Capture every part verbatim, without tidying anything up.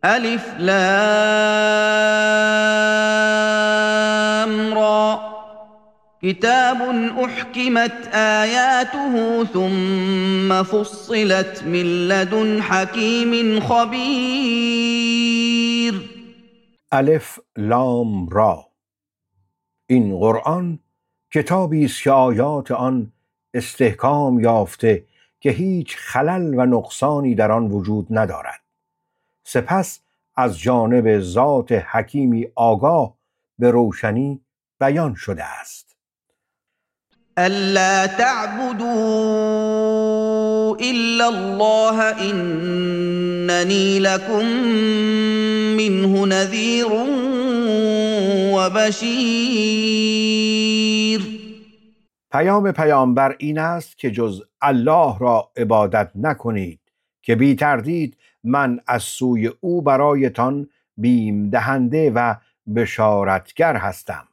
الف لام را كتاب احکمت آیاته ثم فصلت من لدن حکیم خبیر. الف لام را، این قرآن کتابی است که آیات آن استحکام یافته که هیچ خلل و نقصانی در آن وجود ندارد. سپس از جانب ذات حکیمی آگاه به روشنی بیان شده است. الا تعبدوا الا الله اننی لکم منه نذیر و بشیر. پیام پیامبر این است که جز الله را عبادت نکنید که بی تردید من از سوی او برایتان بیم دهنده و بشارتگر هستم.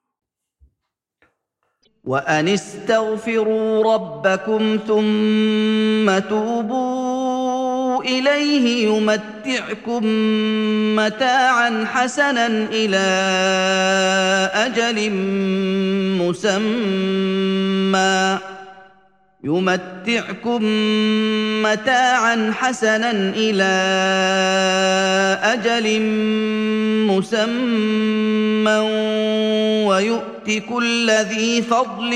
و ان استغفروا ربکم ثم توبوا الیه یمتعکم متاعا حسنا الی اجل مسمى يمتعكم متاعا حسنا إلى أجل مسمى ويؤت كل ذي فضل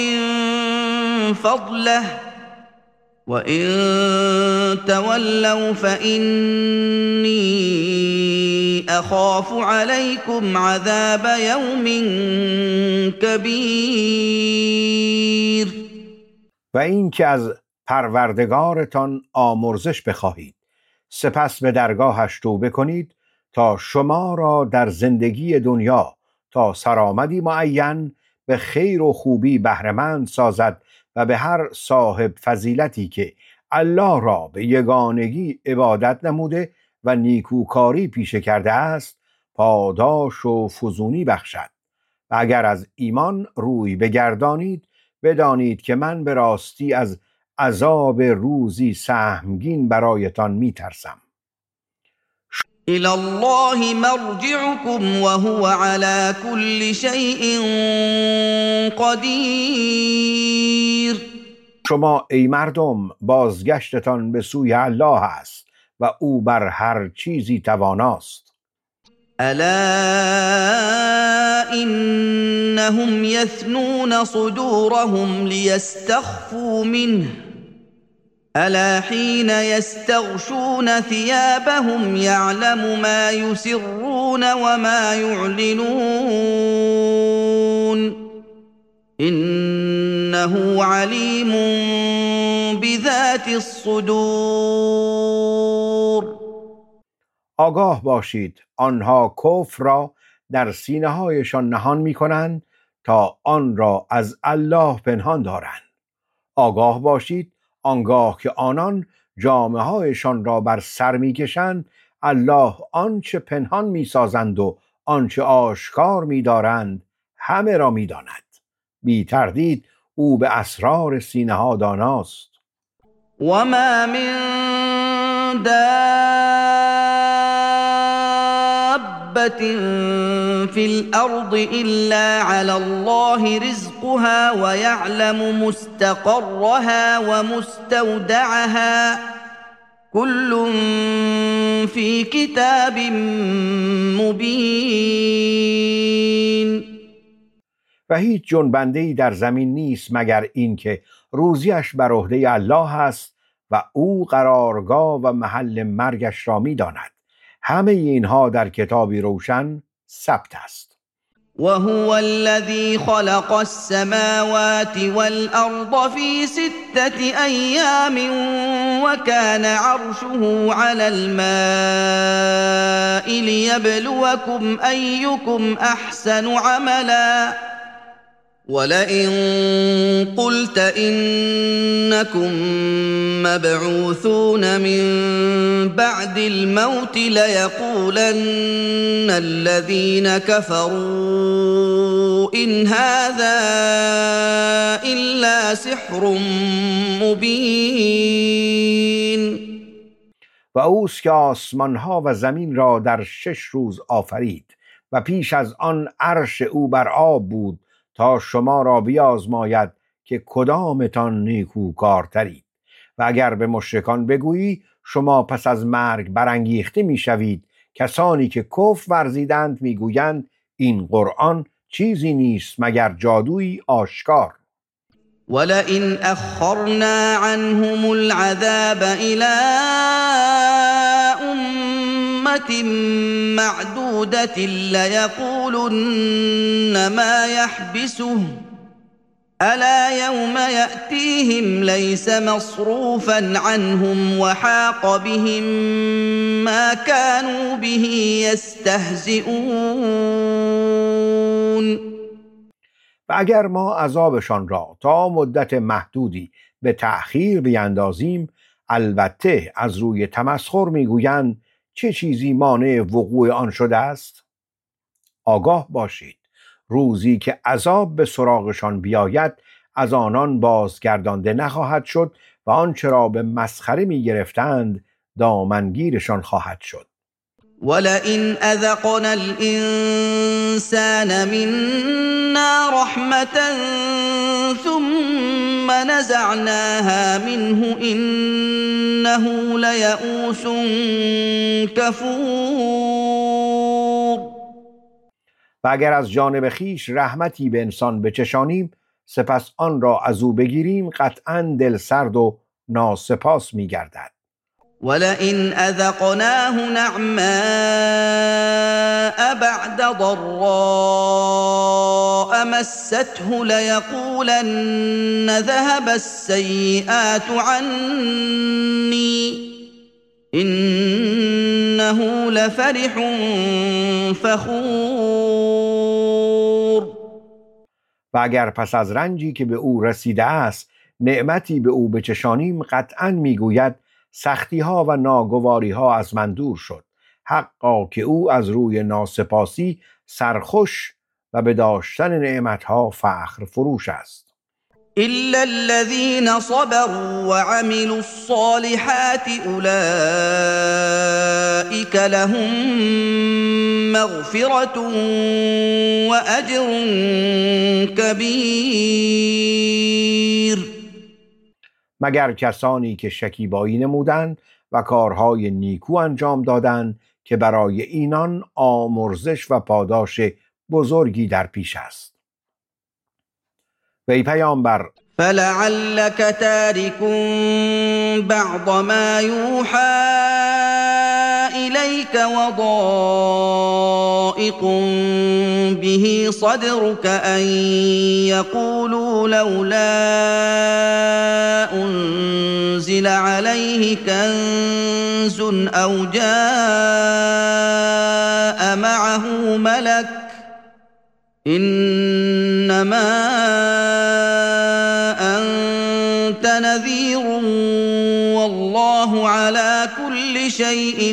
فضله وإن تولوا فإني أخاف عليكم عذاب يوم كبير. و این که از پروردگارتان آمرزش بخواهید، سپس به درگاهش توبه کنید تا شما را در زندگی دنیا تا سرآمدی معین به خیر و خوبی بهره‌مند سازد و به هر صاحب فضیلتی که الله را به یگانگی عبادت نموده و نیکوکاری پیشه کرده است پاداش و فزونی بخشد. و اگر از ایمان روی بگردانید بدانید که من به راستی از عذاب روزی سهمگین برایتان میترسم. الی الله مرجعکم و هو علی کل شیء قدیر. شما ای مردم بازگشتتان به سوی الله است و او بر هر چیزی تواناست. الا انهم یثنون صدورهم لیستخفوا منه الا حين يستغشون ثيابهم يعلم ما يسرون وما يعلنون انه عليم بذات الصدور. آگاه باشید آنها کفر را در سینه هایشان نهان می کنند تا آن را از الله پنهان دارند. آگاه باشید آنگاه که آنان جامه هایشان را بر سر می کشند الله آنچه پنهان می سازند و آنچه آشکار می دارند همه را می داند. بی تردید او به اسرار سینه ها داناست. و ما من في الأرض إلا على الله رزقها ويعلم مستقرها ومستودعها كل في كتاب مبين. و هیچ جنبنده‌ای در زمین نیست مگر اینکه روزیش بر عهده الله است و او قرارگاه و محل مرگش را می‌داند. همه اینها در کتابی روشن ثبت است. وهو الذي خلق السماوات والأرض في ستة أيام وكان عرشه على الماء ليبلوكم أيكم أحسن عملا ولئن قلت إنكم مبعوثون من بعد الموت ليقولن الذين كفروا إن هذا إلا سحر مبين. و اوست که آسمانها و زمین را در شش روز آفرید و پیش از آن عرش او بر آب بود تا شما را بیازماید که کدامتان نیکوکارترید. و اگر به مشرکان بگویی شما پس از مرگ برانگیخته میشوید، کسانی که کفر ورزیدند میگویند این قرآن چیزی نیست مگر جادویی آشکار. ولئن اخرنا عنهم العذاب الى امة معدودة ليقولن ما يحبسه الا يوم يأتيهم ليس مصروفا عنهم وحاق بهم ما كانوا به يستهزئون. و اگر ما عذابشان را تا مدت محدودی به تأخیر بیندازیم، البته از روی تمسخر میگویند چه چیزی مانع وقوع آن شده است؟ آگاه باشید روزی که عذاب به سراغشان بیاید از آنان بازگردانده نخواهد شد و آنچه را به مسخره میگرفتند دامنگیرشان خواهد شد. ولئن اذقنا الانسان منا رحمة ثم نزعناها منه انه لیئوس کفور. و اگر از جانب خیش رحمتی به انسان بچشانیم سپس آن را از او بگیریم قطعاً دلسرد و ناسپاس می‌گردد. ولئن اذقناه نعماء بعد ضراء مسته ليقولن ذهب السيئات عني انه لفرح فخور. و اگر پس از رنجی که به او رسیده است نعمتی به او بچشانیم قطعاً میگوید سختی ها و ناگواری ها از من دور شد، حقا که او از روی ناسپاسی سرخوش و به داشتن نعمت ها فخر فروش است. الا الذين صبروا وعملوا الصالحات اولئك لهم مغفرة واجر كبير. مگر کسانی که شکیبایی نمودند و کارهای نیکو انجام دادند که برای اینان آمرزش و پاداش بزرگی در پیش است. و ای پیامبر فلعلك تارك بعض ما يوحى إليك وضائق به صدرك أن يقولوا لولا أنزل عليه كنز أو جاء معه ملك إنما أنت نذير والله على كل شيء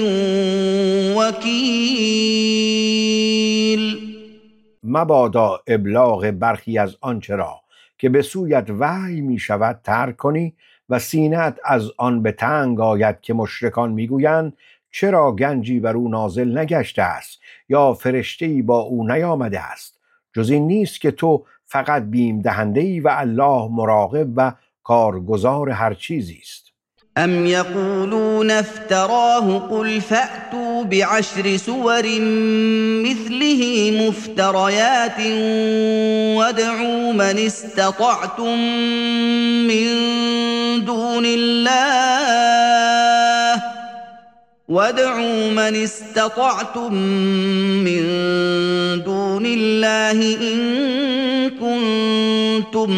وكيل. مبادا ابلاغ برخی از آنچه را که به سویت وحی می شود ترک کنی و سینه‌ات از آن به تنگ آید که مشرکان میگویند چرا گنجی بر او نازل نگشته است یا فرشته‌ای با او نیامده است، جز این نیست که تو فقط بیم دهنده‌ای و الله مراقب و کارگزار هر چیزی است. ام یقولون افتراه قل فأتوا بعشر سور مثله مفتریات وادعوا من استطعتم من دون الله وادعوا من استطعتم من دون الله إن كنتم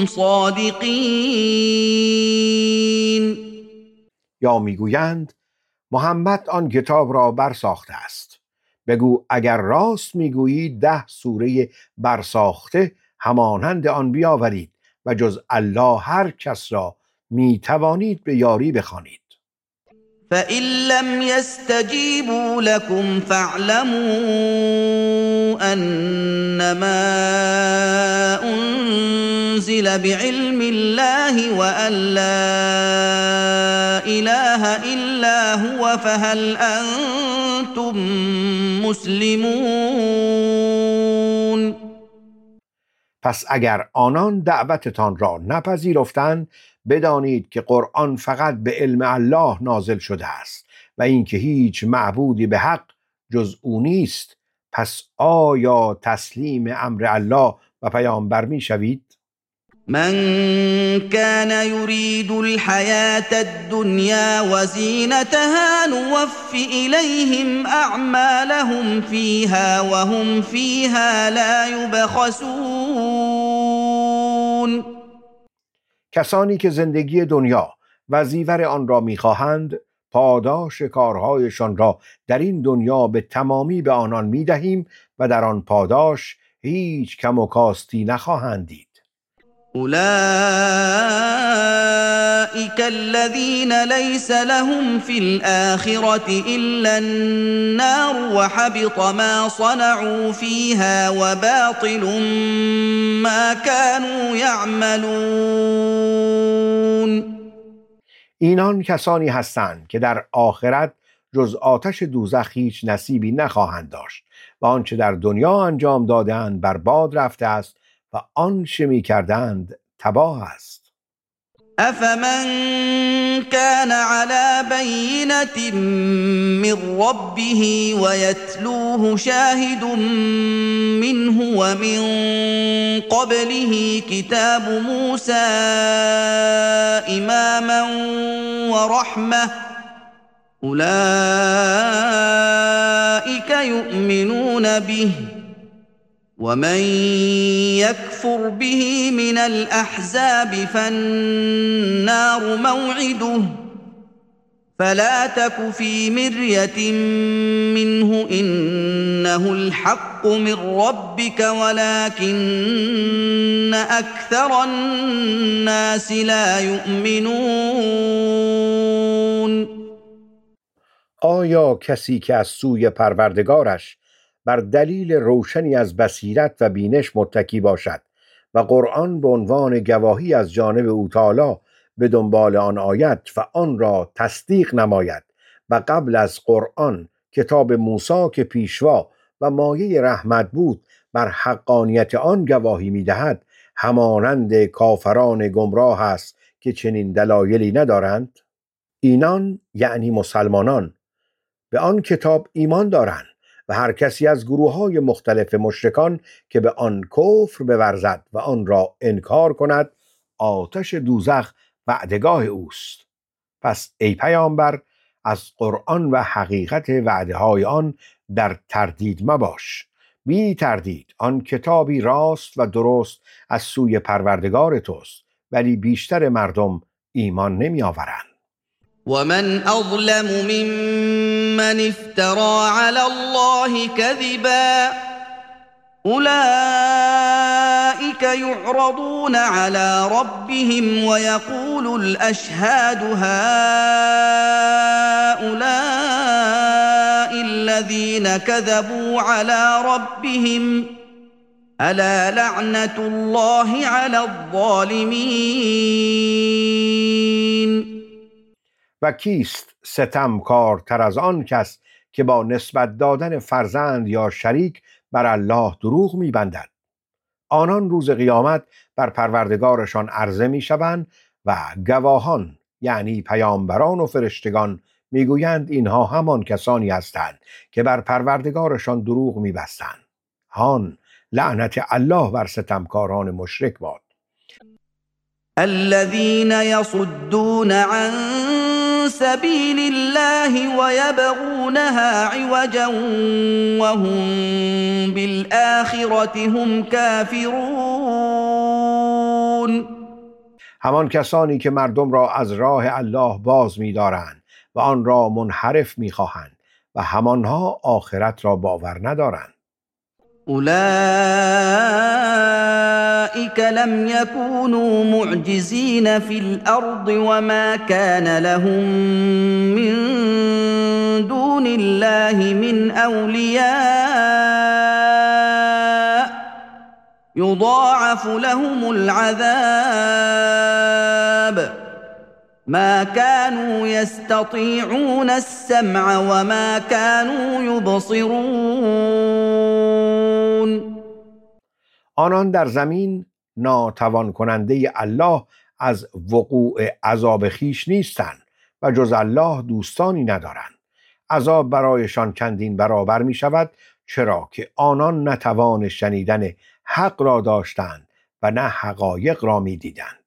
صادقین. یا میگویند محمد آن کتاب را برساخته است. بگو اگر راست میگویید ده سوره برساخته همانند آن بیاورید و جز الله هر کس را میتوانید به یاری بخوانید. فإن لم يستجيبوا لكم فاعلموا أنما أنزل بعلم الله وأن لا إله إلا إلا هو فهل أنتم مسلمون. پس اگر آنان دعوتتان را نپذیرفتند بدانید که قرآن فقط به علم الله نازل شده است و اینکه هیچ معبودی به حق جز او نیست. پس آیا تسلیم امر الله و پیامبر می شوید؟ من كان يريد الحياة الدنيا وزينتها نوف إليهم أعمالهم فيها وهم فيها لا يبخسون. کسانی که زندگی دنیا و زیور آن را می‌خواهند پاداش کارهایشان را در این دنیا به تمامی به آنان می‌دهیم و در آن پاداش هیچ کم و کاستی نخواهند دید. أولئك الذين ليس لهم في الآخرة إلا النار وحبط ما صنعوا فيها وباطل ما كانوا يعملون. اینان کسانی هستند که در آخرت جز آتش دوزخ هیچ نصیبی نخواهند داشت و آنچه در دنیا انجام دادند برباد رفته است و آنچه می کردند تباه است. أفمن كان على بينة من ربه ويتلوه شاهد منه ومن قبله كتاب موسى إماما ورحمة أولئك يؤمنون به ومن يكفر به من الأحزاب فالنار موعده فلا تك في مرية منه إنه الحق من ربك ولكن أكثر الناس لا يؤمنون. آیا کسی که از سوی پروردگارش بر دلیل روشنی از بصیرت و بینش متکی باشد و قرآن به عنوان گواهی از جانب او تعالی به دنبال آن آید و آن را تصدیق نماید و قبل از قرآن کتاب موسی که پیشوا و مایه رحمت بود بر حقانیت آن گواهی می‌دهد، همانند کافران گمراه است که چنین دلایلی ندارند؟ اینان یعنی مسلمانان به آن کتاب ایمان دارند و هر کسی از گروه‌های مختلف مشرکان که به آن کفر بورزد و آن را انکار کند آتش دوزخ وعدگاه اوست. پس ای پیامبر از قرآن و حقیقت وعده‌های آن در تردید مباش. بی تردید آن کتابی راست و درست از سوی پروردگار توست، ولی بیشتر مردم ایمان نمی آورند. ومن أظلم ممن افترى على الله كذبا أولئك يعرضون على ربهم ويقول الأشهاد هؤلاء الذين كذبوا على ربهم ألا لعنة الله على الظالمين. و کیست ستمکار تر از آن کس که با نسبت دادن فرزند یا شریک بر الله دروغ می‌بندد؟ آنان روز قیامت بر پروردگارشان عرضه می‌شوند و گواهان یعنی پیامبران و فرشتگان میگویند اینها همان کسانی هستند که بر پروردگارشان دروغ می‌بستند. هان لعنت الله بر ستمکاران مشرک باد. الذين يصدون عن سبيل الله ويبغونها عوجا وهم بالآخرة هم كافرون. همان کسانی که مردم را از راه الله باز می‌دارند و آن را منحرف می‌خواهند و همانها آخرت را باور ندارند. أولئك لم يكونوا معجزين في الأرض وما كان لهم من دون الله من أولياء يضاعف لهم العذاب ما كانوا يستطيعون السمع وما كانوا يبصرون. آنان در زمین ناتوان کننده الله از وقوع عذاب خیش نیستند و جز الله دوستانی ندارند. عذاب برایشان چندین برابر می شود، چرا که آنان نتوان شنیدن حق را داشتند و نه حقایق را می دیدند.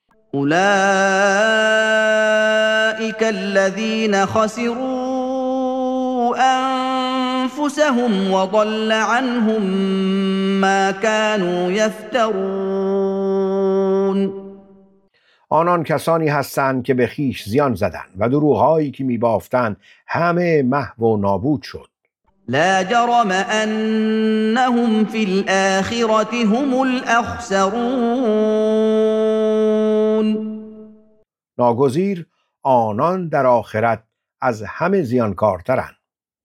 اولئک الذین خسروا انفسهم وضل عنهم ما كانوا یفترون. آنان کسانی هستند که به خیش زیان زدند و دروغ‌هایی که می‌بافتند همه محو و نابود شد. لا جرم انهم فی الآخرة هم الاخسرون. ناگزیر آنان در آخرت از همه زیانکارترند.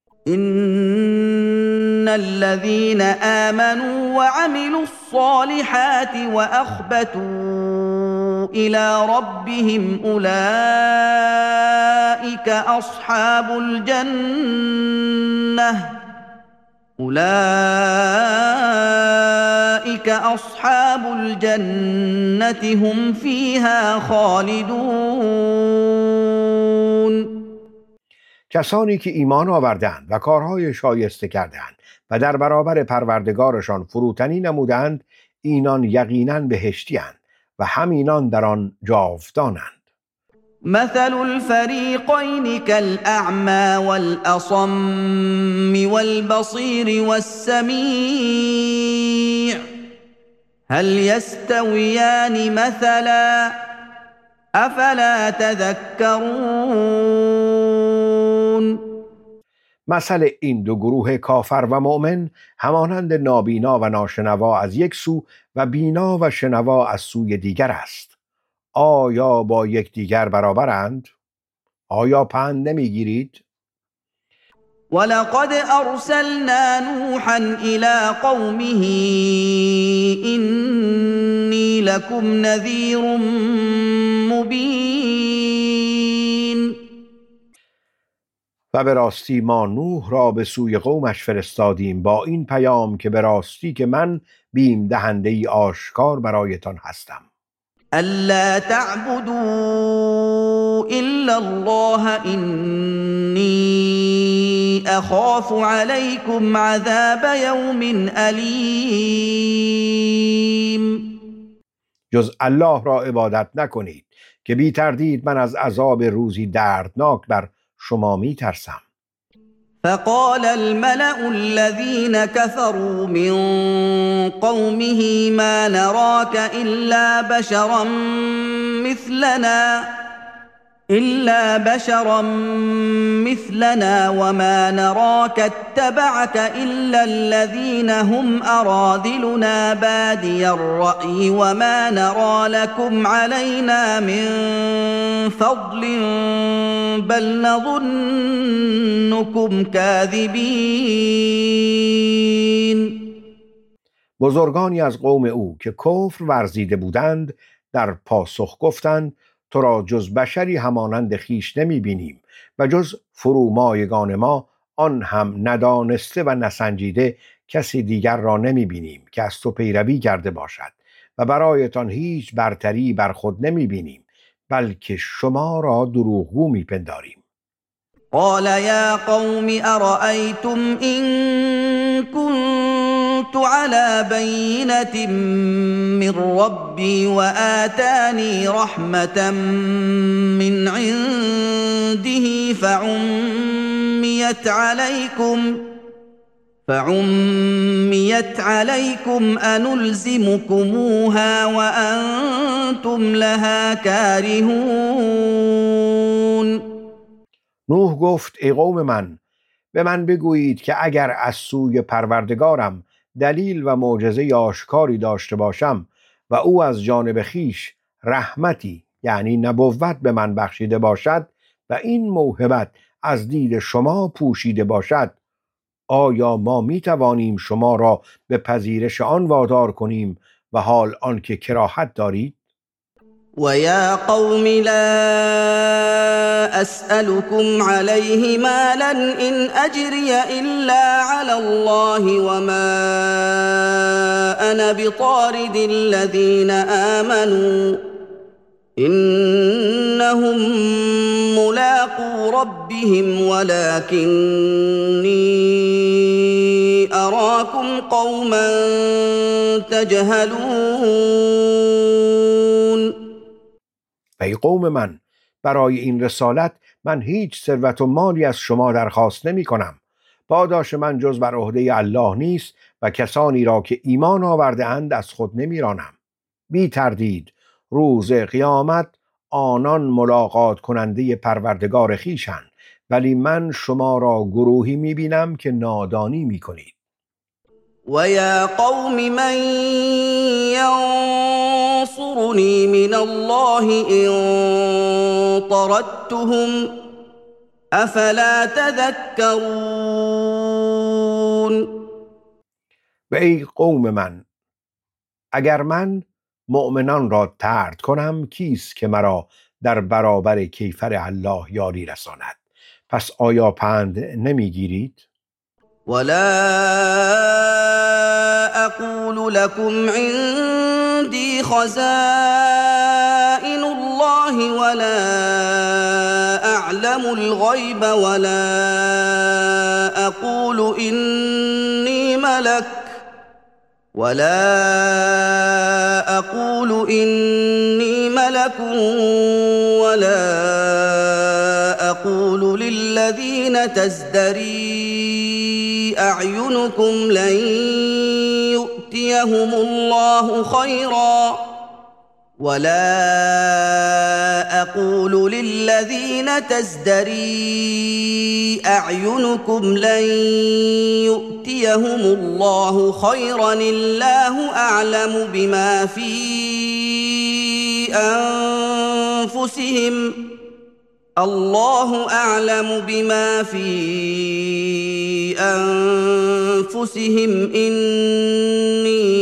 ان الذين آمنوا وعملوا الصالحات واخبتوا الى ربهم اولئك اصحاب الجنه اولئك اصحاب الجنه هم فيها خالدون. کسانی که ایمان آوردند و کارهای شایسته کردند و در برابر پروردگارشان فروتنی نمودند، اینان یقیناً بهشتی‌اند و همینان در آن جاودانند. مثل الفریقین کالاعمی والاصم والبصیر والسمیع هل یستویان مثلا افلا تذکرون. مثل این دو گروه کافر و مؤمن همانند نابینا و ناشنوا از یک سو و بینا و شنوا از سوی دیگر است. آیا با یکدیگر برابرند؟ آیا پند نمیگیرید؟ ولقد ارسلنا نوحا الى قومه انی لکم نذیر مبین. و به راستی ما نوح را به سوی قومش فرستادیم با این پیام که به راستی که من بیم دهنده ای آشکار برایتان هستم. الا تعبدوا الا الله انی اخاف علیکم عذاب یوم علیم. جز الله را عبادت نکنید که بی تردید من از عذاب روزی دردناک بر شما می ترسم. فقال الملأ الذين كفروا من قومه ما نراك إلا بشرا مثلنا إلا بشرا مثلنا وما نراك اتبعك إلا الذين هم أراذلنا بادي الرأي وما نرى لكم علينا من فضل بل نظنكم كاذبين. بزرگانی از قوم او که کفر ورزیده بودند در پاسخ گفتند تو را جز بشری همانند خیش نمی بینیم و جز فرومایگان ما آن هم ندانسته و نسنجیده کسی دیگر را نمی بینیم که از تو پیروی کرده باشد و برایتان هیچ برتری بر خود نمی بینیم بلکه شما را دروغگو می پنداریم. قال يا قوم أرأيتم إن كنت على بينة من ربي وآتاني رحمة من عنده فعميت عليكم فعميت عليكم أنلزمكموها وأنتم لها كارهون. نوح گفت ای قوم من، به من بگویید که اگر از سوی پروردگارم دلیل و معجزه آشکاری داشته باشم و او از جانب خیش رحمتی یعنی نبوت به من بخشیده باشد و این موهبت از دید شما پوشیده باشد، آیا ما می توانیم شما را به پذیرش آن وادار کنیم و حال آنکه کراهت دارید؟ ويا قوم لا أسألكم عليه مالا إن أجري إلا على الله وما أنا بطارد الذين آمنوا إنهم ملاقو ربهم ولكني أراكم قوما تجهلون. ای قوم من، برای این رسالت من هیچ ثروت و مالی از شما درخواست نمی کنم. پاداش من جز بر عهده الله نیست و کسانی را که ایمان آورده اند از خود نمی رانم. بی تردید روز قیامت آنان ملاقات کننده پروردگار خویشند، ولی من شما را گروهی می بینم که نادانی می کنید. ويا قوم من ينصرني من الله إن طردتهم أفلا تذكرون. و ای قوم من، اگر من مؤمنان را طرد کنم کیست که مرا در برابر کیفر الله یاری رساند؟ پس آیا پند نمیگیرید؟ ولا أقول لكم عندي خزائن الله ولا أعلم الغيب ولا أقول إني ملك ولا أقول إني ملك ولا أقول للذين تزدري أعينكم لن يؤتيهم الله خيرا ولا أقول للذين تزدري أعينكم لن يؤتيهم الله خيرا الله أعلم بما في أنفسهم الله أعلم بما في أنفسهم إني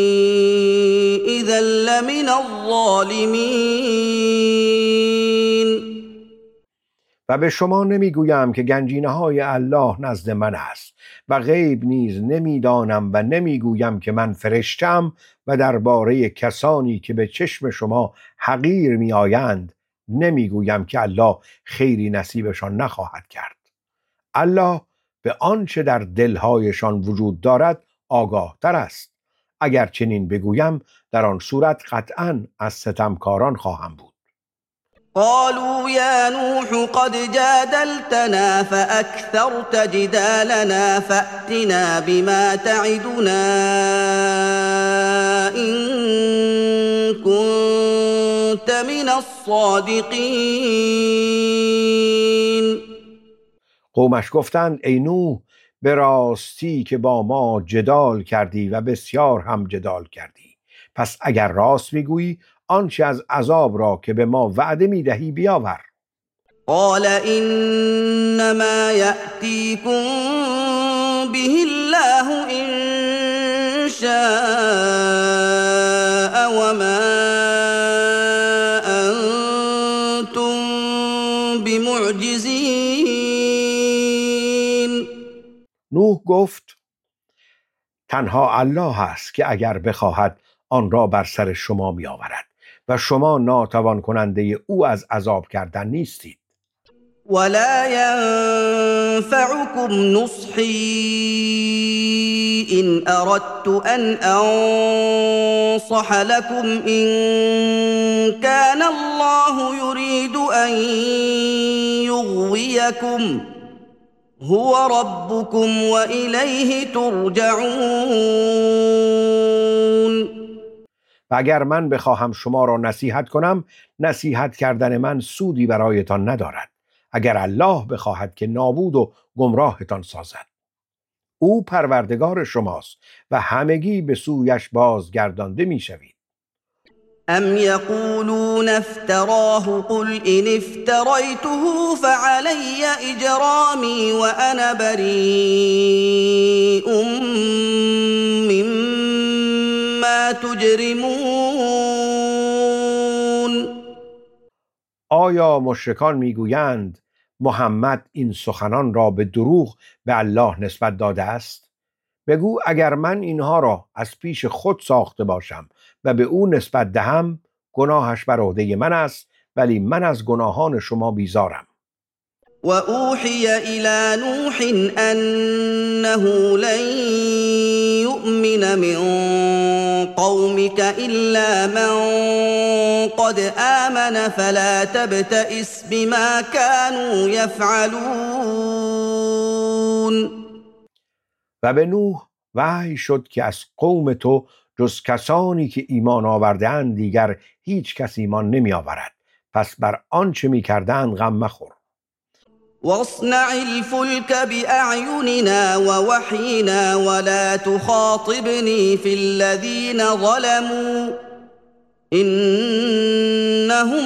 إذا لمن الظالمين. و به شما نمیگویم که گنجینه های الله نزد من است و غیب نیز نمیدانم و نمیگویم که من فرشتم و درباره کسانی که به چشم شما حقیر میآیند نمیگویم که الله خیری نصیبشان نخواهد کرد. الله به آنچه در دلهایشان وجود دارد آگاه تر است. اگر چنین بگویم در آن صورت قطعاً از ستمکاران خواهم بود. قالوا يا نوح قد جادلتنا فأكثرت جدالنا فأتنا بما تعدنا إن كنت من الصادقين. قومش گفتند ای نوح، به راستی که با ما جدال کردی و بسیار هم جدال کردی، پس اگر راست میگویی آنچه از عذاب را که به ما وعده میدهی بیاور. قال انما یأتیکم به الله ان شاء وما انتم بمعجزین. نوح گفت تنها الله است که اگر بخواهد آن را بر سر شما می آورد و شما ناتوان کننده او از عذاب کردن نیستید. ولا ينفعكم نصحي إن أردت أن أنصح لكم إن كان الله يريد أن يغويكم هو ربكم وإليه ترجعون. و اگر من بخواهم شما را نصیحت کنم، نصیحت کردن من سودی برایتان ندارد. اگر الله بخواهد که نابود و گمراهتان سازد، او پروردگار شماست و همگی به سویش بازگردانده می شوید. ام یقولون افتراه قل ان افتریته فعلی اجرامی وانا بریء مما تجرمون. آیا مشرکان میگویند محمد این سخنان را به دروغ به الله نسبت داده است؟ بگو اگر من اینها را از پیش خود ساخته باشم و به او نسبت دهم، گناهش بر عهده من است، ولی من از گناهان شما بیزارم. وأوحي إلى نوح أنه لن يؤمن من قومك إلا من قد آمن فلا تبتئس بما كانوا يفعلون. و به نوح وحی شد که از قوم تو جز کسانی که ایمان آورده‌اند دیگر هیچ کس ایمان نمی آورد، پس بر آنچه می کردند غم مخور. واصنع الفلك بأعيننا ووحينا ولا تخاطبني في الذين ظلموا إنهم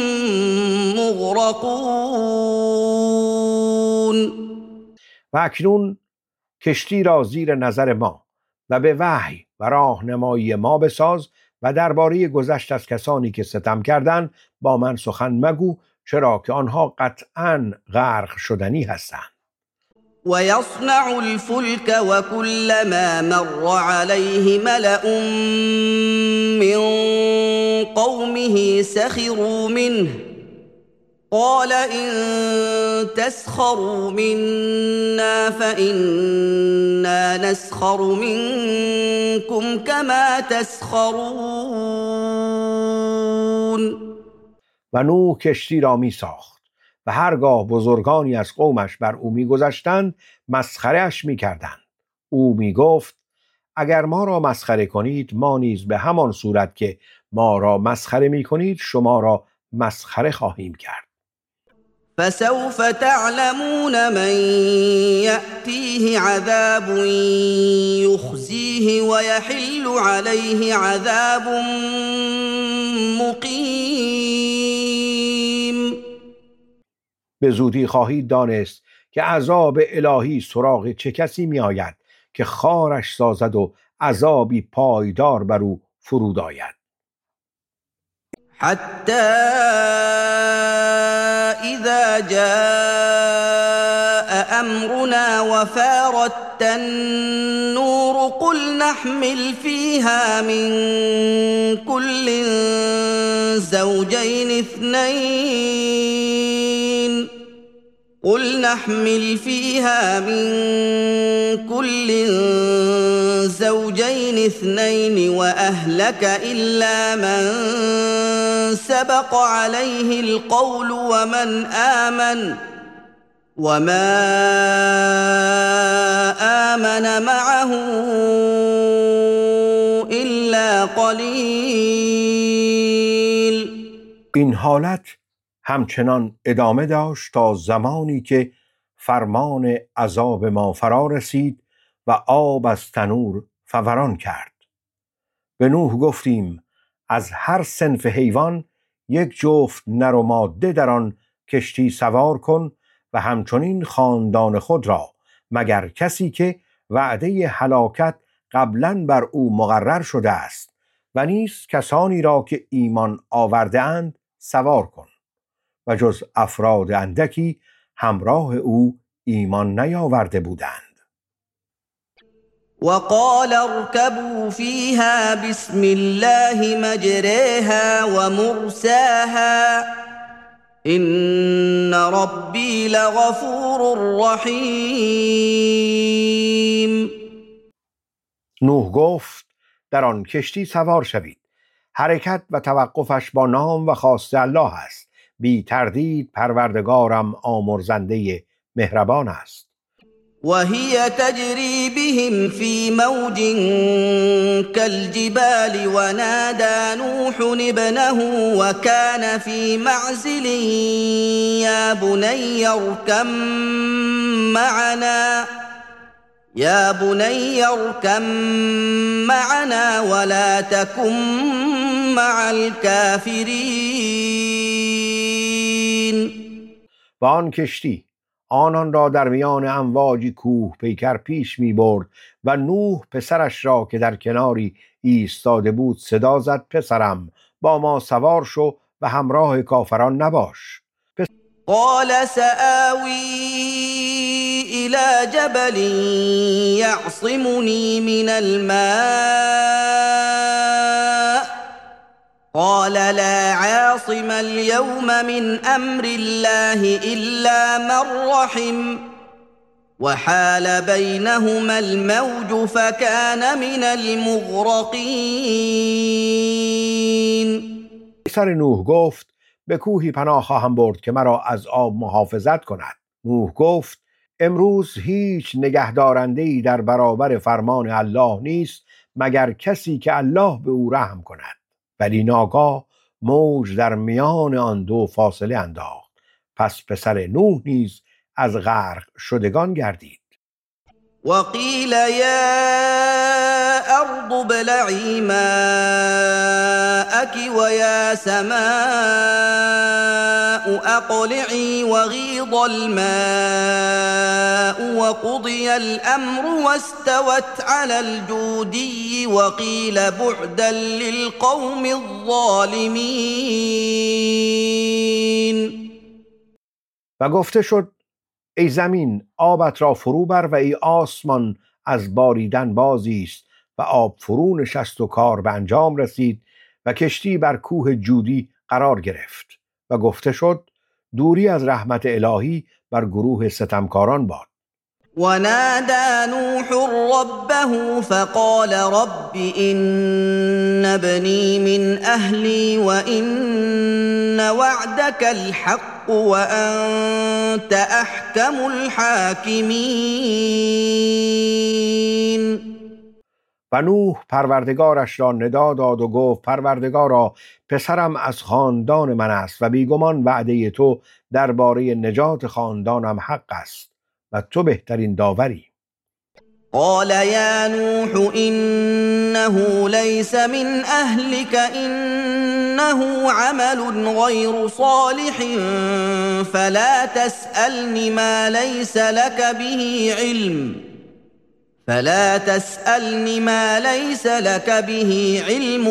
مغرقون. و اکنون کشتی را زیر نظر ما و به وحی و راهنمایی ما بساز و درباره گذشت از کسانی که ستم کردند با من سخن مگو، چرا که آنها قطعاً غرق شدنی هستند. ويصنع الفلك وكلما مر عليه ملأ من قومه سخروا منه قال إن تسخروا منا فإنا نسخر منكم كما تسخرون. و نوح کشتی را می ساخت و هرگاه بزرگانی از قومش بر او می گذشتند مسخره‌اش می کردند. او می گفت اگر ما را مسخره کنید، ما نیز به همان صورت که ما را مسخره می کنید شما را مسخره خواهیم کرد. فسوف تعلمون من يأتيه عذاب يخزيه ويحل عليه عذاب مقیم. به زودی خواهید دانست که عذاب الهی سراغ چه کسی می آید که خارش سازد و عذابی پایدار بر او فرود آید. حتی اذا جاء امرنا وفارت النور قل نحمل فيها من كل زوجين اثنين قل نحمل فيها من كل زوجين اثنين وأهلك إلا من سبق عليه القول ومن آمن وما آمن معه إلا قليل. این حالت همچنان ادامه داشت تا زمانی که فرمان عذاب ما فرا رسید و آب از تنور فوران کرد. به نوح گفتیم از هر صنف حیوان یک جفت نر و ماده در آن کشتی سوار کن و همچنین خاندان خود را، مگر کسی که وعده هلاکت قبلاً بر او مقرر شده است و نیز کسانی را که ایمان آورده اند سوار کن و جز افراد اندکی همراه او ایمان نیاورده بودند. وقال اركبوا فيها بسم الله مجريها ومرساها إن ربي لغفور رحيم. نوح گفت در آن کشتی سوار شوید. حرکت و توقفش با نام و خواست الله است. بی تردید پروردگارم آمرزنده مهربان است. وهي تجري بهم في موج كالجبال ونادى نوح ابنه وكان في معزل يا بني اركب معنا يا بني اركب معنا ولا تكن مع الكافرين. و آن کشتی آنان را در میان امواجی کوه پیکر پیش می برد و نوح پسرش را که در کناری ایستاده بود صدا زد پسرم با ما سوار شو و همراه کافران نباش. قال سآوي إلى جبل يعصمني من الماء قال لا عاصم اليوم من أمر الله إلا من رحم وحال بينهما الموج فكان من المغرقين. پسر نوح گفت به کوهی پناه خواهم برد که مرا از آب محافظت کند. نوح گفت امروز هیچ نگهدارنده‌ای در برابر فرمان الله نیست مگر کسی که الله به او رحم کند. ولی ناگاه موج در میان آن دو فاصله انداخت. پس پسر نوح نیز از غرق شدگان گردید. وقيل يا أرض ابلعي ماءك ويا سماء أقلعي وغيض الماء وقضي الأمر واستوت على الجودي وقيل بعدا للقوم الظالمين. و گفته شد ای زمین آبت را فرو بر و ای آسمان از باریدن بازیست و آب فرو نشست و کار به انجام رسید و کشتی بر کوه جودی قرار گرفت. و گفته شد دوری از رحمت الهی بر گروه ستمکاران باد. ونادى نوح ربه فقال رب إن ابني من أهلي وإن وعدك الحق وأنت أحكم الحاكمين. و نوح پروردگارش را ندا داد و گفت پروردگارا پسرم از خاندان من است و بیگمان وعده تو درباره نجات خاندانم حق است و تو بهترین داوری. قال يا نوح إنه ليس من أهلك إنه عمل غير صالح فلا تسألني ما ليس لك به علم فلا تسألني ما ليس لك به علم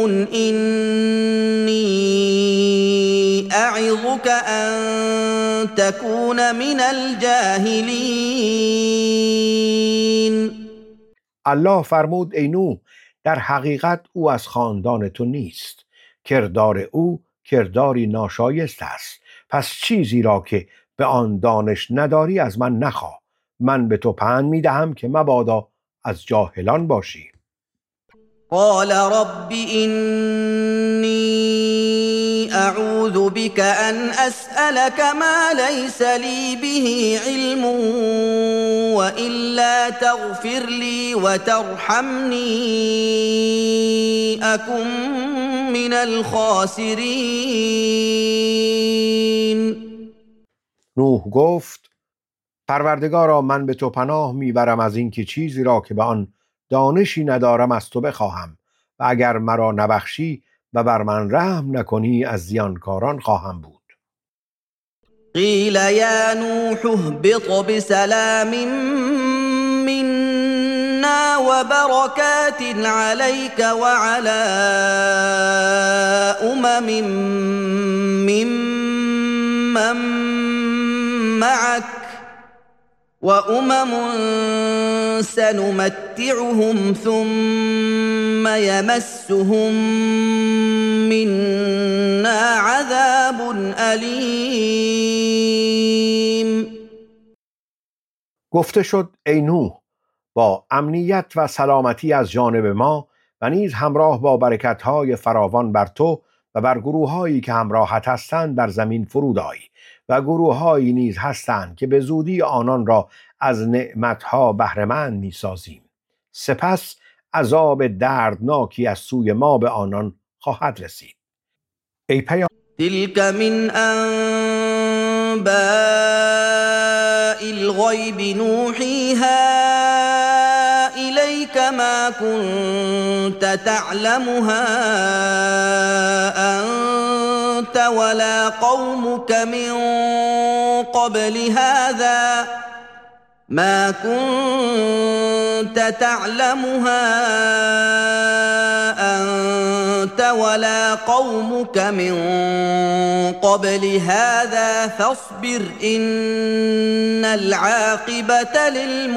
إني أعظك أن تكون من الجاهلين. الله فرمود ای نوح در حقیقت او از خاندان تو نیست. کردار او کرداری ناشایست است. پس چیزی را که به آن دانش نداری از من نخواه. من به تو پند میدهم که مبادا از جاهلان باشی. قال رب إني أعوذ بك أن أسألك ما ليس لي به علم وإلا تغفر لي وترحمني أكن من الخاسرين. نوح گفت پروردگارا من به تو پناه میبرم از اینکه چیزی را که به آن دانشی ندارم از تو بخواهم و اگر مرا نبخشی و بر من رحم نکنی از زیانکاران خواهم بود. قیل یا نوح اهبط بسلام منا وبركات عليك وعلى أمم ممن معك وأمم سنمتعهم ثم يمسهم منا عذاب أليم. گفته شد ای نوح با امنیت و سلامتی از جانب ما و نیز همراه با برکت‌های فراوان بر تو و بر گروه‌هایی که همراهت هستند در زمین فرود آی و گروه‌هایی نیز هستند که به زودی آنان را از نعمتها بهره‌مند می‌سازیم. سپس عذاب دردناکی از سوی ما به آنان خواهد رسید. ای پیام تلك من انباء الغیب نوحیها إليك ما كنت تعلمها أنت ولا قومك من قبل هذا ما كنت تعلمها ولا قومك من قبل هذا فاصبر إن العاقبة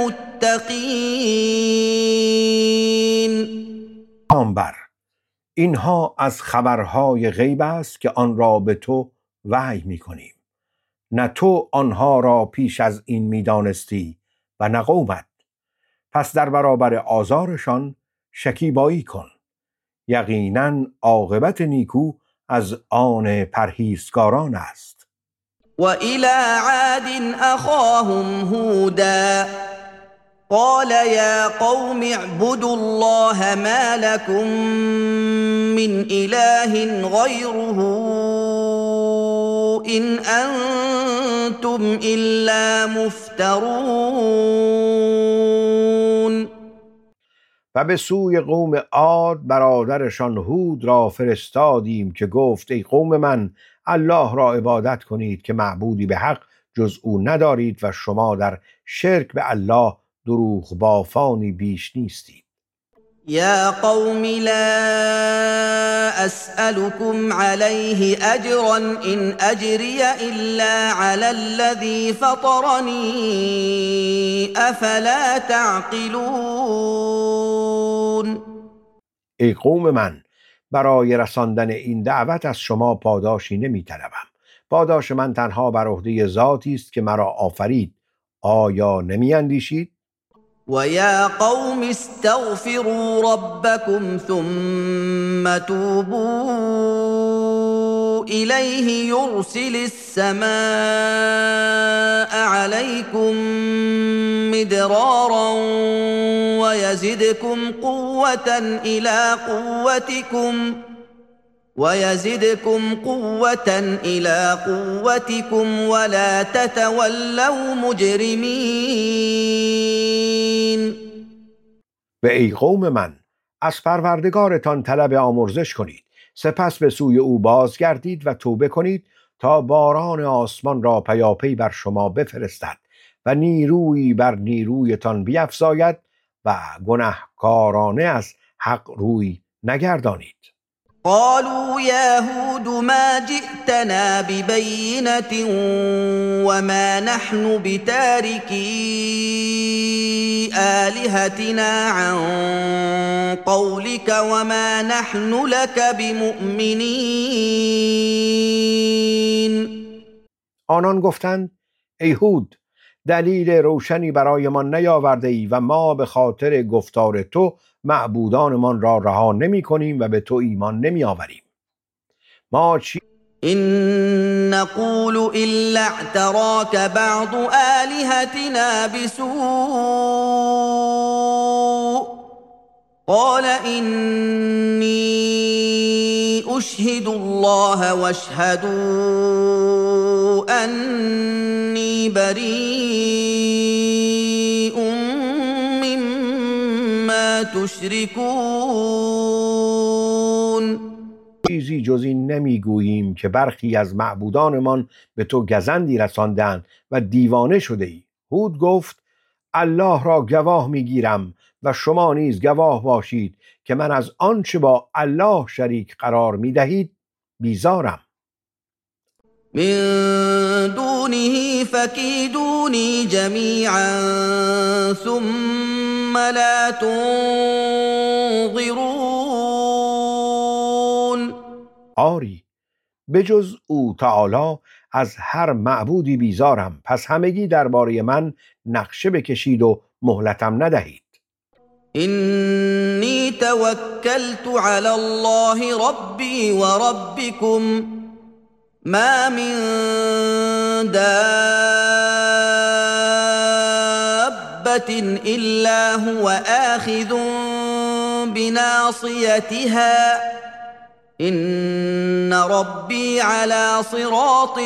للمتقين. پیامبر، اینها از خبرهای غیب است که آن را به تو وحی می‌کنیم. نه تو آنها را پیش از این می‌دانستی و نه قومت. پس در برابر آزارشان شکیبایی کن. یقیناً عاقبت نیکو از آن پرهیزکاران است. و الی عاد اخاهم هودا قال یا قوم اعبدوا الله ما لكم من اله غیره ان انتم الا مفترون. و به سوی قوم عاد برادرشان هود را فرستادیم که گفت ای قوم من، الله را عبادت کنید که معبودی به حق جز او ندارید و شما در شرک به الله دروغ بافانی بیش نیستید. یا قوم لا اسألكم علیه اجرا ان اجری الا علی الذی فطرنی افلا تعقلون. ای قوم من، برای رساندن این دعوت از شما پاداشی نمی طلبم. پاداش من تنها بر عهده ذاتی است که مرا آفرید. آیا نمی اندیشید؟ و یا قوم استغفروا ربکم ثم توبوا الیه یرسل السماء علیکم مدرارا ويزدكم قوة إلى قوتكم ويزدكم قوة إلى قوتكم ولا تتولوا مجرمين. و ای قوم من، از پروردگارتان طلب آمرزش کنید، سپس به سوی او بازگردید و توبه کنید تا باران آسمان را پیاپی بر شما بفرستد و نیرویی بر نیرویتان بیفزاید و گناهکارانه از حق روی نگردانید. قالوا یا هود ما جئتنا ببینة وما نحن بتارکی آلهتنا عن قولك وما نحن لك بمؤمنین. آنان گفتند ای هود، دلیل روشنی برایمان نیاورده ای و ما به خاطر گفتار تو معبودانمان را رها نمی کنیم و به تو ایمان نمی آوریم. ما چی إن نقول إلا اعتراك بعض آلهتنا بسوء قال إني أشهد الله واشهدوا أني بريء مما تشركون. چیزی جز این نمیگوییم که برخی از معبودانمان به تو گزندی رساندند و دیوانه شده ای. هود گفت الله را گواه میگیرم و شما نیز گواه باشید که من از آنچه با الله شریک قرار میدهید بیزارم. من دونه فكيدوني جميعا ثم لا تنظرون. آری، بجز او تعالی از هر معبودی بیزارم، پس همگی درباره من نقشه بکشید و مهلتم ندهید. إني توكلت على الله ربي وربكم ما من دابة إلا هو آخذ بناصيتها إن ربي على صراط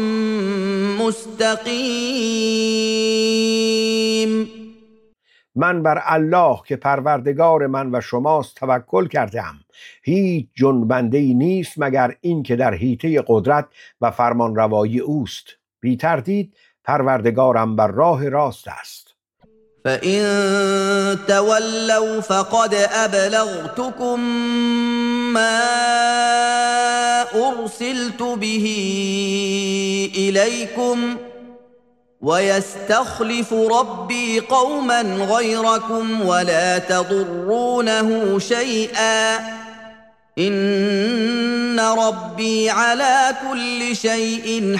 مستقيم. من بر الله که پروردگار من و شماست توکل کردم. هیچ جنبنده‌ای نیست مگر این که در حیطه قدرت و فرمان روایی اوست. بی تردید پروردگارم بر راه راست است. فَإِن تَوَلَّوْا فَقَدْ أَبْلَغْتُكُم ما ارسلت به اليكم ويستخلف ربي قوما غيركم ولا تضرونه شيئا ان ربي على كل شيء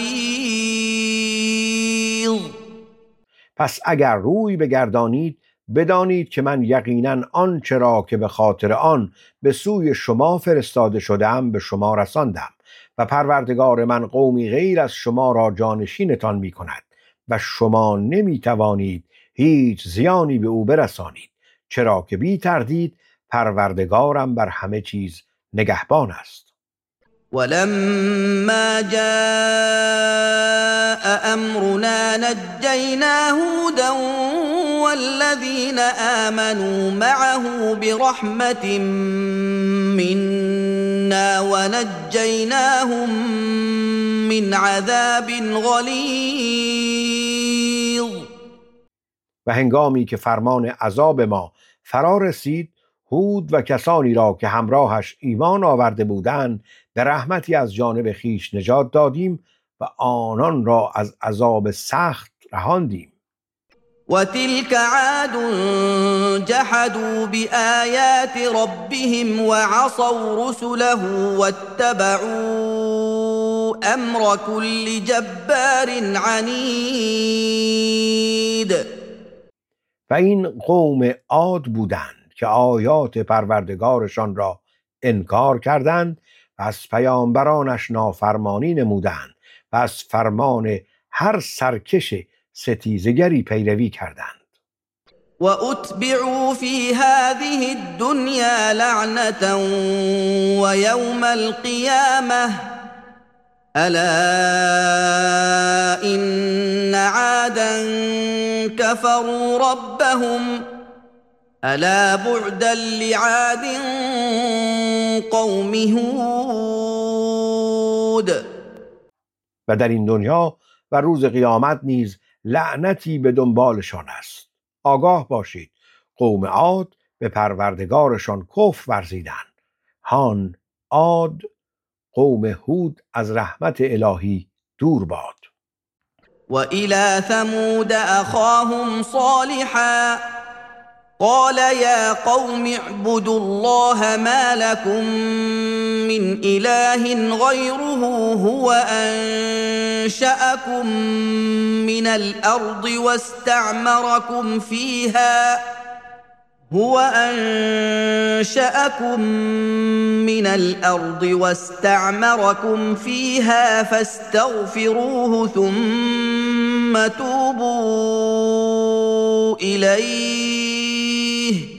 حفیظ. پس اگر روی بگردانید بدانید که من یقینا آنچه را که به خاطر آن به سوی شما فرستاده شدم به شما رساندم و پروردگار من قومی غیر از شما را جانشینتان می کند و شما نمی توانید هیچ زیانی به او برسانید، چرا که بی تردید پروردگارم بر همه چیز نگهبان است. ولما جاء امرنا نجينا هودا والذين آمنوا معه برحمة منا ونجيناهم من عذاب غلیظ. و هنگامی که فرمان عذاب ما فرا رسید، هود و کسانی را که همراهش ایمان آورده بودند به رحمتی از جانب خیش نجات دادیم و آنان را از عذاب سخت رهاندیم. و تلك عاد جحدوا بآیات ربهم وعصوا رسله واتبعوا امر كل جبار عنید. و این قوم عاد بودند که آیات پروردگارشان را انکار کردند و از پیامبرانش نافرمانی نمودند و از فرمان هر سرکش ستیزگری پیروی کردند. و اتبعوا فی هذه الدنیا لعنة و یوم القیامة الا ان عادا كفروا ربهم الا بعدا لعاد قوم هود. و در این دنیا و روز قیامت نیز لعنتی به دنبالشان است. آگاه باشید قوم عاد به پروردگارشان کفر ورزیدند. هان عاد قوم هود از رحمت الهی دور باد. و الی ثمود اخاهم صالحا قال يا قوم اعبدوا الله ما لكم من إله غيره هو أنشأكم من الأرض واستعمركم فيها هو أنشأكم من الأرض واستعمركم فيها فاستغفروه ثم توبوا إليه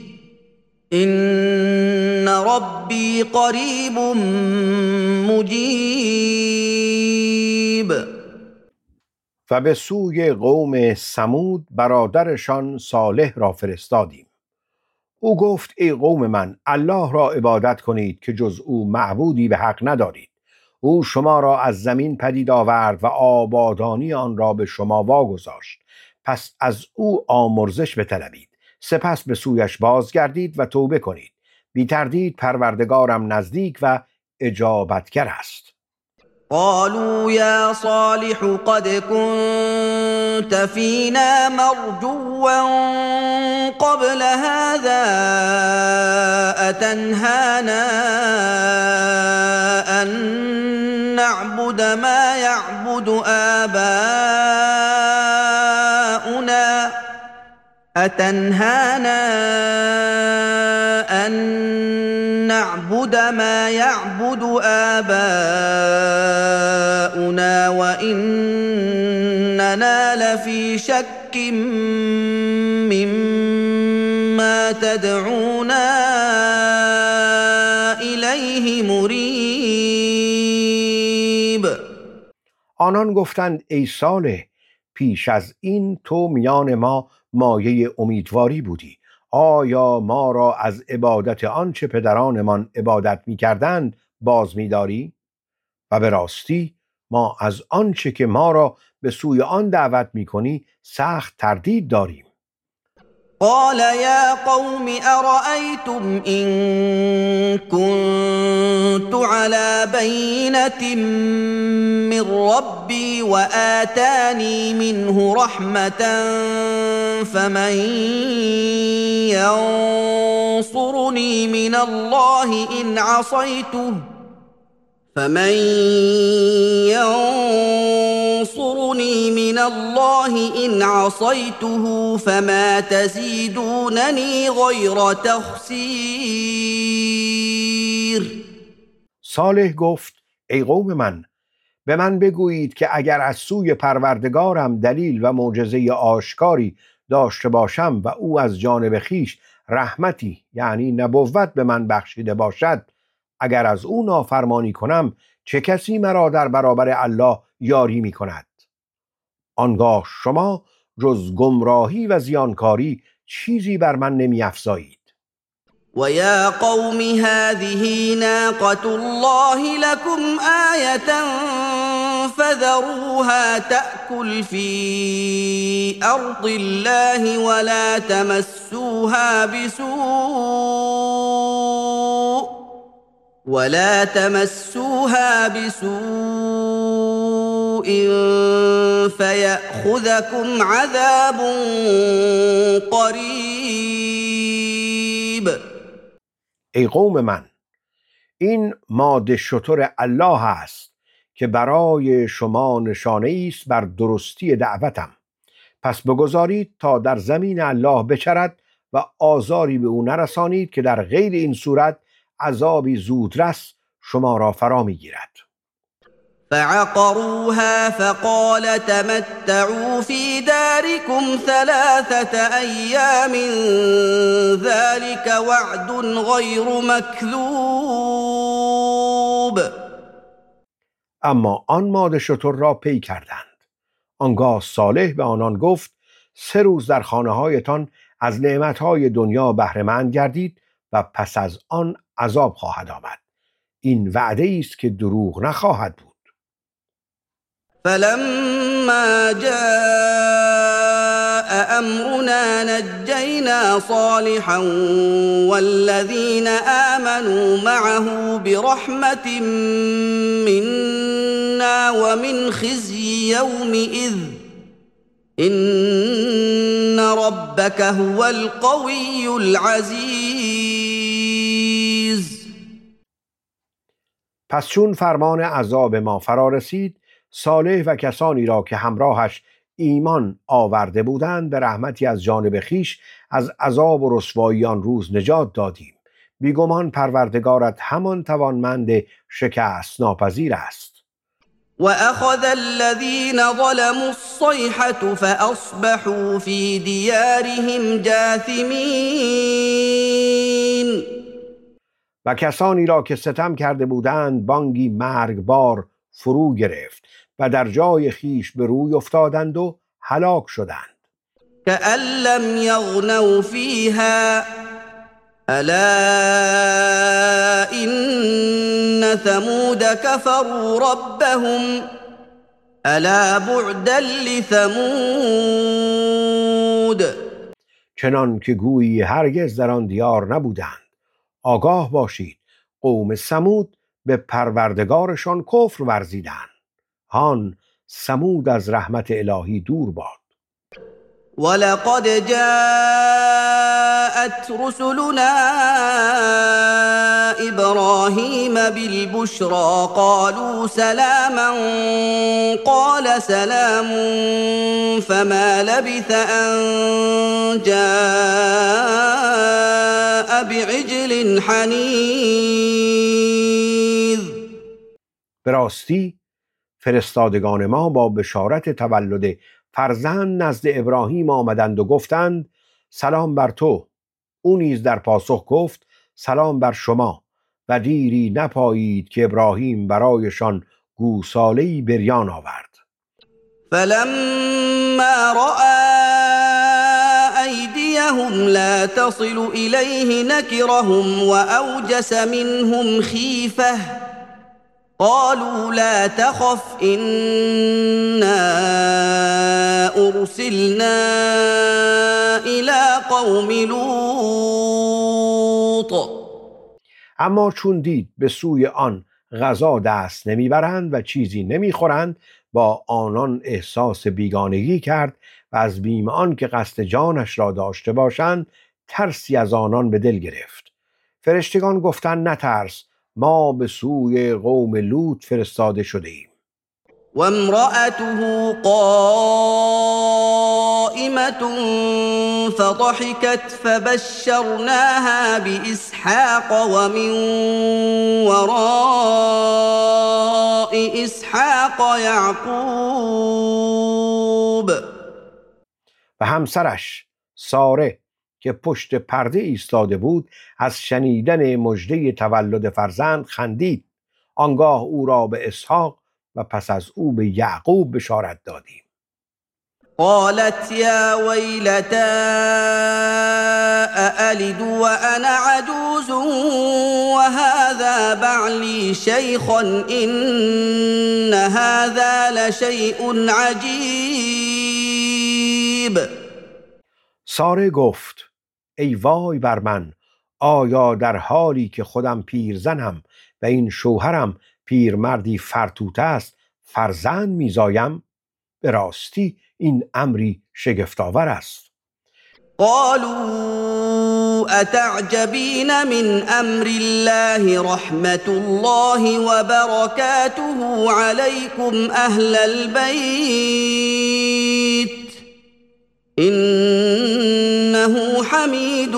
إن ربي قریب مجیب. و به سوی قوم ثمود برادرشان صالح را فرستادیم. او گفت ای قوم من، الله را عبادت کنید که جز او معبودی به حق ندارید. او شما را از زمین پدید آورد و آبادانی آن را به شما واگذاشت. پس از او آمرزش بطلبید، سپس به سویش بازگردید و توبه کنید. بی تردید پروردگارم نزدیک و اجابتگر است. قالوا يا صالح قد كنت فينا مرجوا قبل هذا أتنهانا أن نعبد ما يعبد آباؤنا أتنهانا أن نعبد ما يعبد آباؤنا وإننا لفي شك مما تدعونا إليه مريب. آنان گفتند ای صالح، پیش از این تو میان ما مایه امیدواری بودی. آیا ما را از عبادت آنچه پدرانمان عبادت می‌کردند باز می‌داری؟ و به راستی ما از آنچه که ما را به سوی آن دعوت می‌کنی سخت تردید داریم. قال يا قوم أرأيتم إن كنت على بينة من ربي وآتاني منه رحمة فمن ينصرني من الله إن عصيته فمن ينصرني من الله إن عصيته فما تزيدونني غير تخسیر. صالح گفت ای قوم من، به من بگویید که اگر از سوی پروردگارم دلیل و معجزه آشکاری داشته باشم و او از جانب خیش رحمتی یعنی نبوت به من بخشیده باشد، اگر از او نافرمانی کنم چه کسی مرا در برابر الله یاری می کند؟ آنگاه شما جز گمراهی و زیانکاری چیزی بر من نمی افزایید. و یا قوم هذه ناقة الله لكم آیة فذروها تأكل في أرض الله ولا تمسوها بسوء ولا تمسوها بسوء فيأخذكم عذاب قریب. ای قوم من، این ماده شتر الله است که برای شما نشانه است بر درستی دعوتم، پس بگذارید تا در زمین الله بچرد و آزاری به او نرسانید که در غیر این صورت عذابی زودرس شما را فرا میگیرد. فعقروها فقال تمتعوا في داركم ثلاثة أيام ذلك وعد غير مكذوب. اما آن ماده شتر را پی کردند. آنگاه صالح به آنان گفت سه روز در خانه هایتان از نعمتهای دنیا بهره مند گردید و پس از آن عذاب خواهد آمد. این وعده است که دروغ نخواهد بود. فلما جاء أمرنا نجينا صالحا والذين آمنوا معه برحمة منا ومن خزي يومئذ إن ربك هو القوي العزيز. پس چون فرمان عذاب ما فرا رسید، صالح و کسانی را که همراهش ایمان آورده بودند به رحمتی از جانب خیش از عذاب و رسوایی آن روز نجات دادیم. بیگمان پروردگارت همان توانمند شکست ناپذیر است. و اخذ الذین ظلموا الصیحة فاصبحوا فی دیارهم جاثمین. و کسانی را که ستم کرده بودند بانگی مرگبار فرو گرفت و در جای خیش به روی افتادند و هلاک شدند. کأن لم یغنوا فیها الا ان ثمود کفروا ربهم الا بعدا لثمود. چنان که گویی هرگز در آن دیار نبودند. آگاه باشید قوم ثمود به پروردگارشان کفر ورزیدند. هان ثمود از رحمت الهی دور باد. ولقد جاءت رسلنا ابراهیم بالبشرى قالوا سلاما قال سلام فما لبث ان جاء بعجل حنیذ. به راستی فرستادگان ما با بشارت تولد فرزند نزد ابراهیم آمدند و گفتند سلام بر تو. او نیز در پاسخ گفت سلام بر شما و دیری نپایید که ابراهیم برایشان گوساله‌ای بریان آورد. فلما رأى أيديهم لا تصل إليه نكرهم وأوجس منهم خيفة قالوا لا تخف إنا أرسلنا إلى قوم لوط. اما چون دید به سوی آن غذا دست نمیبرند و چیزی نمیخورند، با آنان احساس بیگانگی کرد و از بیم آن که قصد جانش را داشته باشند ترسی از آنان به دل گرفت. فرشتگان گفتند نترس، ما به سوی قوم لوط فرستاده شده ایم. و امرأته قائمة فضحكت فبشرناها بإسحاق ومن وراء إسحاق یعقوب. و همسرش ساره که پشت پرده ایستاده بود از شنیدن مژده تولد فرزند خندید. آنگاه او را به اسحاق و پس از او به یعقوب بشارت دادیم. قالت یا ویلتا أألد وأنا عجوز وهذا بعلی شیخا إن هذا لشیء عجیب. ساره گفت ای وای بر من، آیا در حالی که خودم پیرزنم و این شوهرم پیرمردی فرتوت است فرزند میزایم؟ به راستی این امری شگفت‌آور است. قالوا اتعجبین من امر الله رحمت الله وبركاته عليكم اهل البيت انه حمید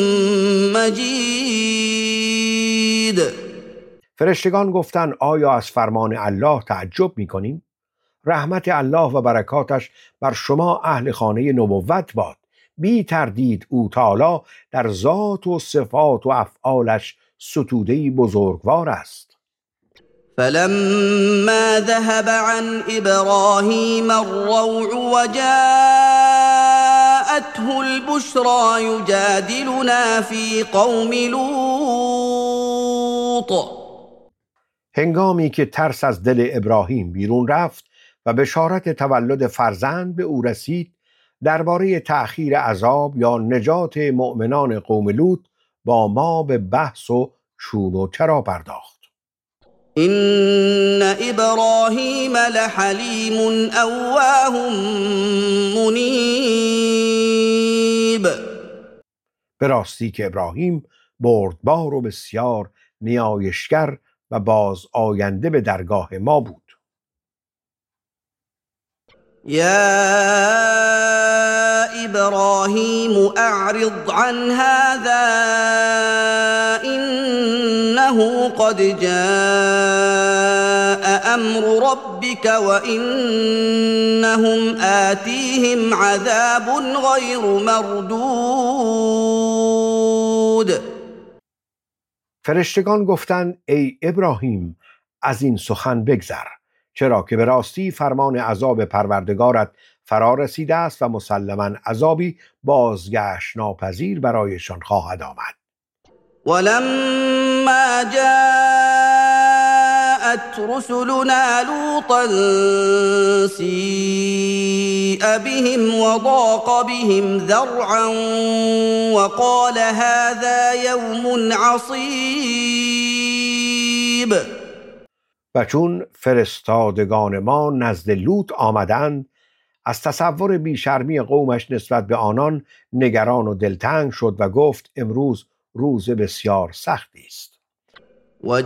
مجید. فرشتگان گفتند آیا از فرمان الله تعجب می‌کنیم؟ رحمت الله و برکاتش بر شما اهل خانه نبوت باد. بی تردید او تعالی در ذات و صفات و افعالش ستوده‌ای بزرگوار است. فلما ذهب عن ابراهیم الروع وجاءته البشرى یجادلنا فی قوم لوط. هنگامی که ترس از دل ابراهیم بیرون رفت و بشارت تولد فرزند به او رسید، درباره تأخیر عذاب یا نجات مؤمنان قوم لوط با ما به بحث و چون و چرا پرداخت. این ابراهیم لحلیم اواه منیب. به راستی که ابراهیم بردبار و بسیار نیایشگر و باز آینده به درگاه ما بود. یا ابراهیم اعرض عن هذا انه قد جاء امر ربك وانهم آتیهم عذاب غیر مردود. فرشتگان گفتند ای ابراهیم از این سخن بگذر، چرا که به راستی فرمان عذاب پروردگارت فرا رسیده است و مسلماً عذابی بازگشت ناپذیر برایشان خواهد آمد. ولما جاءت رسلنا لوطا سیء بهم وضاق بهم ذرعا وقال هذا یوم عصیب. و چون فرستادگان ما نزد لوط آمدند، از تصور بیشرمی قومش نسبت به آنان نگران و دلتنگ شد و گفت امروز روز بسیار سختی است. و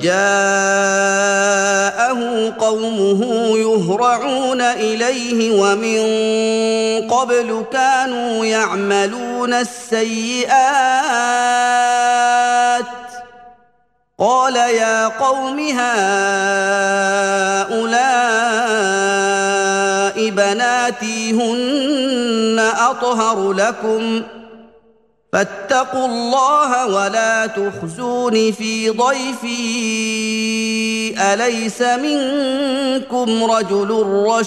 جاءه قومه یهرعون الیه و من قبل كانوا یعملون السیئات قال یا قوم هؤلاء بناتي هن أطهر لكم فاتقوا الله ولا تخزون في ضيفي أليس منكم رجل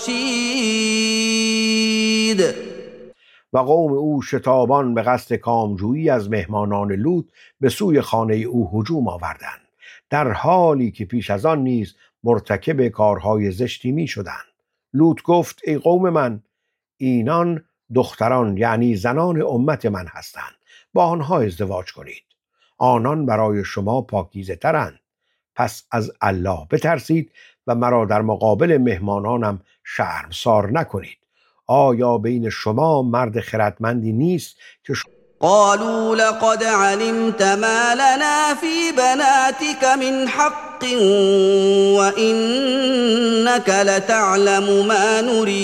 رشید. و قوم او شتابان به قصد کامجویی از مهمانان لوط به سوی خانه او هجوم آوردند، در حالی که پیش از آن نیز مرتکب کارهای زشتی می شدند. لوط گفت ای قوم من، اینان دختران یعنی زنان امت من هستند، با آنها ازدواج کنید، آنان برای شما پاکیزه ترند. پس از الله بترسید و مرا در مقابل مهمانانم شرمسار نکنید. آیا بین شما مرد خردمندی نیست که ش... قالوا لقد علمت ما لنا في بناتك من حق وإنك لتعلم ما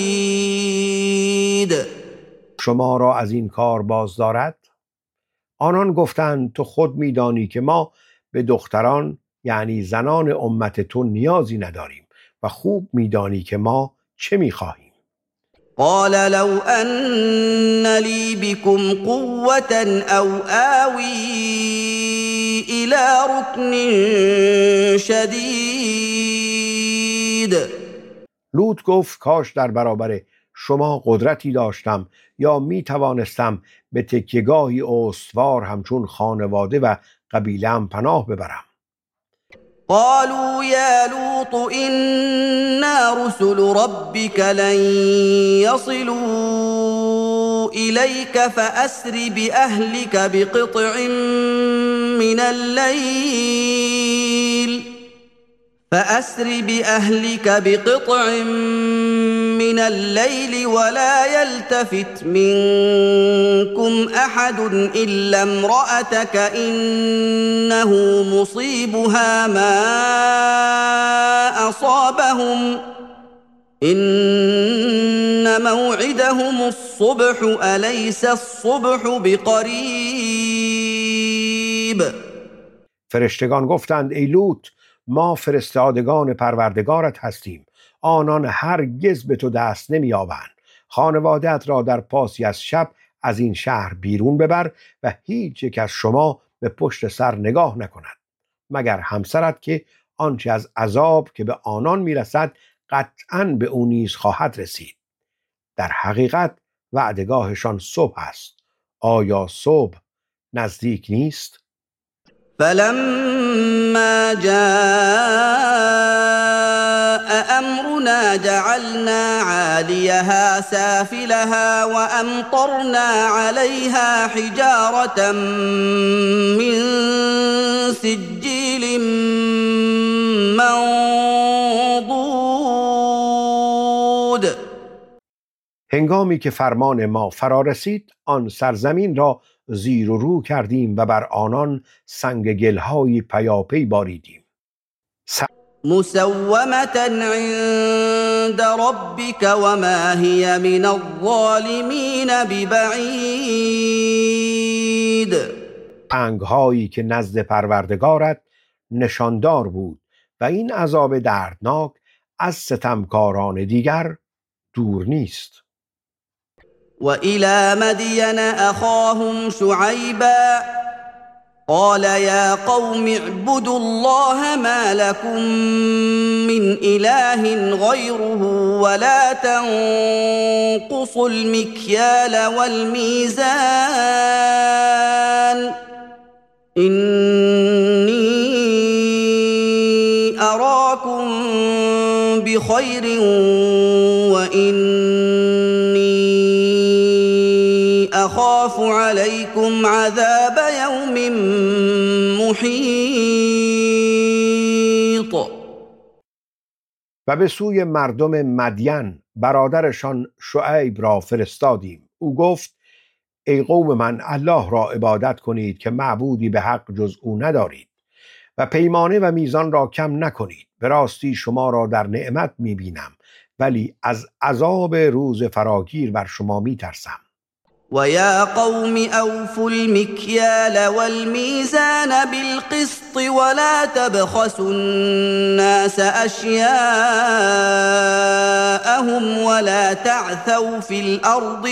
نريد. شما را از این کار باز دارد؟ آنان گفتند تو خود می‌دانی که ما به دختران یعنی زنان امت تو نیازی نداریم و خوب می‌دانی که ما چه می‌خواهیم. قال لو أن لي بكم قوة أو آوي إلى ركن شديد. لوط گفت کاش در برابر شما قدرتی داشتم یا می توانستم به تکیه‌گاهی استوار همچون خانواده و قبیله‌ام پناه ببرم. قالوا يا لوط إنا رسل ربك لن يصلوا إليك فأسر بأهلك بقطع من الليل فأسر بأهلك بقطع من الليل ولا يلتفت منكم أحد إلا امرأتك إنه مصيبها ما أصابهم إن موعدهم الصبح أليس الصبح بقريب. فرشتگان گفتند ای لوط، ما فرستادگان پروردگارت هستیم، آنان هرگز به تو دست نمی‌یابند. خانواده‌ات را در پاسی از شب از این شهر بیرون ببر و هیچ یک از شما به پشت سر نگاه نکند مگر همسرت که آنچه از عذاب که به آنان میرسد قطعاً به او نیز خواهد رسید. در حقیقت وعدگاهشان صبح است. آیا صبح نزدیک نیست؟ فلما جاء أمرنا جعلنا عاليها سافلها وأمطرنا عليها حجارة من سجيل منضود. هنگامی که فرمان ما فرا رسید، آن سرزمین را زیر و رو کردیم و بر آنان سنگ گل‌های پیاپی باریدیم. س... مسومة عند ربك وما هي من الظالمين ببعید. سنگ‌هایی که نزد پروردگارت نشاندار بود و این عذاب دردناک از ستمکاران دیگر دور نیست. وإلى مدين أخاهم شعيبا قال يا قوم اعبدوا الله ما لكم من إله غيره ولا تنقصوا المكيال والميزان إني أراكم بخير وإني أخاف عليكم عذاب يوم محيط. و به سوی مردم مدین برادرشان شعیب را فرستادیم. او گفت ای قوم من، الله را عبادت کنید که معبودی به حق جز او ندارید و پیمانه و میزان را کم نکنید. به راستی شما را در نعمت میبینم ولی از عذاب روز فراگیر بر شما میترسم. ويا قوم أوفوا المكيال والميزان بالقسط ولا تبخسوا الناس أشياءهم ولا تعثوا في الأرض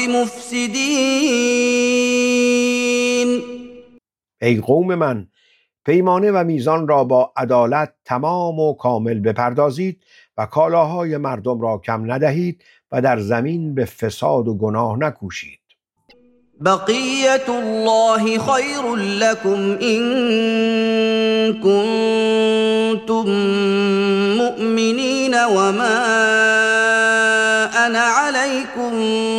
مفسدين. ای قوم من، پیمانه و میزان را با عدالت تمام و کامل بپردازید و کالاهای مردم را کم ندهید و در زمین به فساد و گناه نکوشید. بقیت الله خیر لكم ان کنتم مؤمنین وما انا علیکم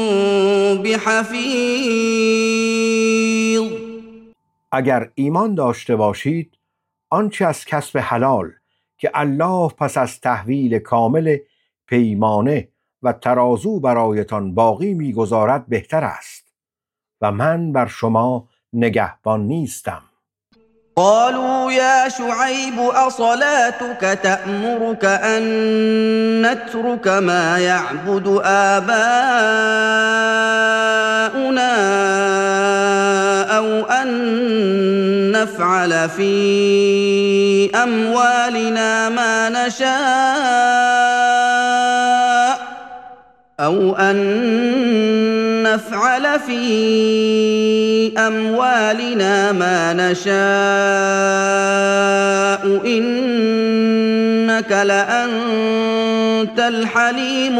بحفیظ. اگر ایمان داشته باشید آنچه از کسب حلال که الله پس از تحویل کامل پیمانه و ترازو برایتان باقی می‌گذارد بهتر است و من بر شما نگهبان نیستم. قالوا يا شعيب أصلاتك تأمرك أن نترك ما يعبد آباؤنا أو أن نفعل في أموالنا ما نشاء أو أن نفعل في أموالنا ما نشاء إنك لأنت الحليم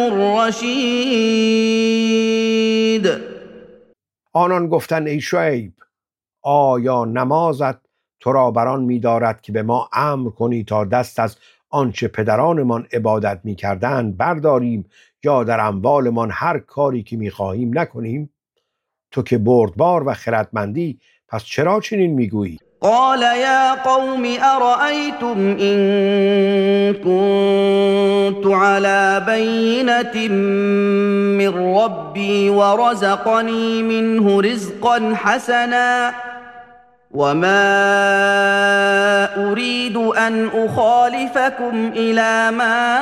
الرشيد. آنان گفتند ای شعیب آیا نمازت تو را بران می دارد که به ما امر کنی تا دست از آنچه پدرانمان عبادت می کردند برداریم یا در اموالمان هر کاری که می خواهیم نکنیم؟ تو که بردبار و خردمندی پس چرا چنین می گویی؟ قال يا قوم أرأيتم إن كنت على بينة من ربي ورزقني منه رزقا حسنا وما أريد أن أخالفكم إلى ما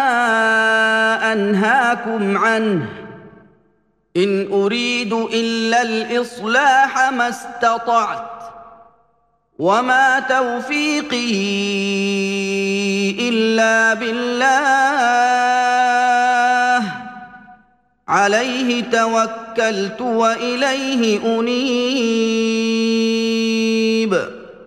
أنهاكم عنه إن أريد إلا الإصلاح ما استطعت وما توفيقي إلا بالله عليه توكلت وإليه أنيب.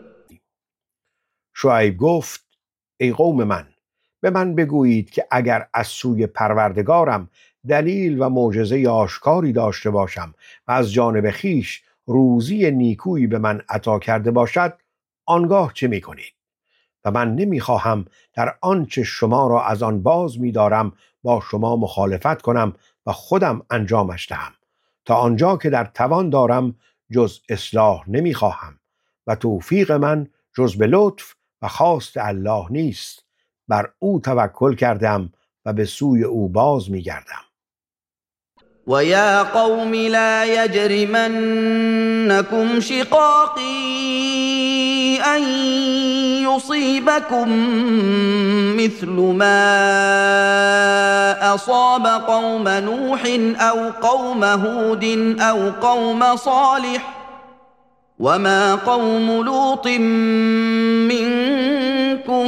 شعیب گفت ای قوم من به من بگویید که اگر از سوی پروردگارم دلیل و معجزه آشکاری داشته باشم و از جانب خیش روزی نیکویی به من عطا کرده باشد آنگاه چه می کنید؟ و من نمی خواهم در آنچه شما را از آن باز می دارم با شما مخالفت کنم و خودم انجامش دهم. تا آنجا که در توان دارم جز اصلاح نمی خواهم و توفیق من جز به لطف و خواست الله نیست. بر او توکل کردم و به سوی او باز می گردم. ويا قوم لا يجرمنكم شقاقي أن يصيبكم مثل ما أصاب قوم نوح أو قوم هود أو قوم صالح وما قوم لوط منكم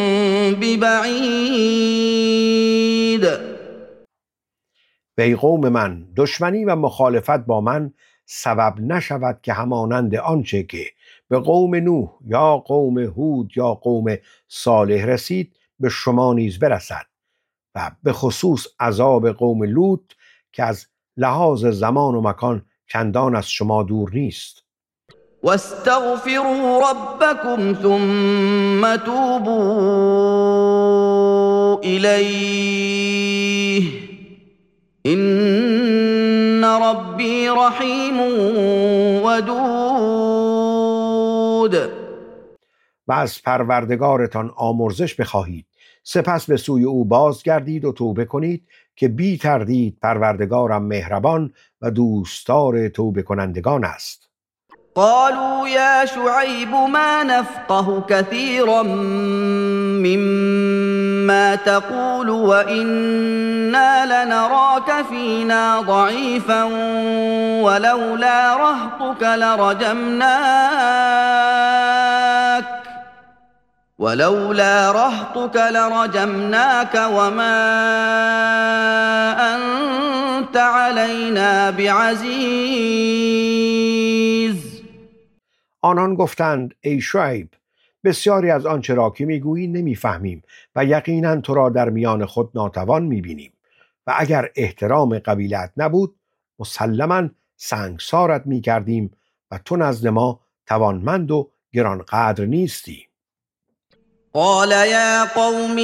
ببعيد. ای قوم من دشمنی و مخالفت با من سبب نشود که همانند آنچه که به قوم نوح یا قوم هود یا قوم صالح رسید به شما نیز برسد و به خصوص عذاب قوم لوط که از لحاظ زمان و مکان چندان از شما دور نیست. واستغفروا ربكم ثم توبوا إليه إن ربي رحیم ودود. و از پروردگارتان آمرزش بخواهید سپس به سوی او بازگردید و توبه کنید که بی تردید پروردگارم مهربان و دوستدار توبه کنندگان است. قالوا يا شعيب ما نفقه كثيرا مما تقول وإنا لنراك فينا ضعيفا ولولا رهطك لرجمناك ولولا رهطك لرجمناك وما أنت علينا بعزيز. آنان گفتند ای شعیب بسیاری از آنچه را که میگویی نمیفهمیم و یقینا تو را در میان خود ناتوان میبینیم و اگر احترام قبیلت نبود مسلماً سنگسارت می کردیم و تو نزد ما توانمند و گرانقدر نیستی. قال يا قوم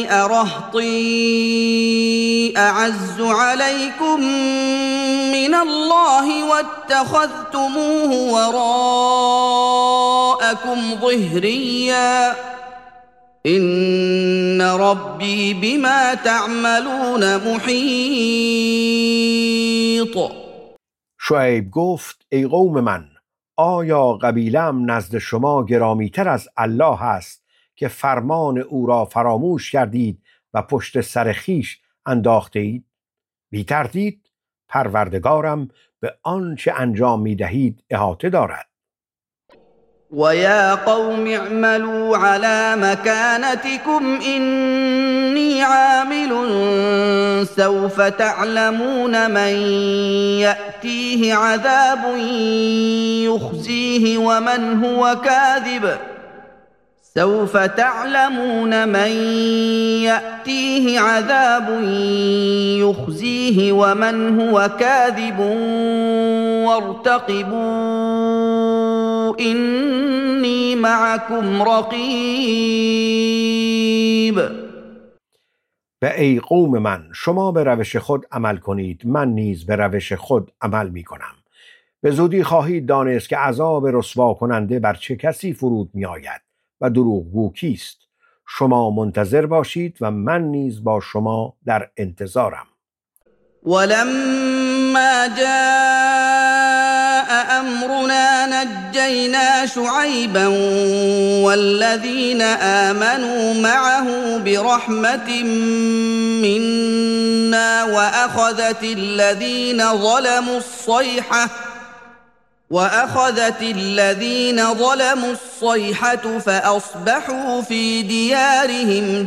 أرهطي أعز عليكم من الله واتخذتموه وراءكم ظهريا إن ربي بما تعملون محيط. شعیب گفت ای قوم من، آیا قبیله‌ام نزد شما گرامیتر از الله است که فرمان او را فراموش کردید و پشت سر خیش انداخته اید؟ بی تردید پروردگارم به آنچه انجام می دهید احاطه دارد. ويا قوم اعملوا على مكانتكم إني عامل سوف تعلمون من يأتيه عذاب يخزيه ومن هو كاذب سوف تعلمون من يأتيه عذاب يخزيه ومن هو كاذب وارتقبوا إني معكم رقيب. و ای قوم من، شما به روش خود عمل کنید، من نیز به روش خود عمل می کنم. به زودی خواهید دانست که عذاب رسوا کننده بر چه کسی فرود می آید و دروغگو کیست. شما منتظر باشید و من نیز با شما در انتظارم. ولما جاء أمرنا نجينا شعيبا والذين آمنوا معه برحمة منا وأخذت الذين ظلموا الصيحة وأخذت الذين ظلموا الصيحة فأصبحوا في ديارهم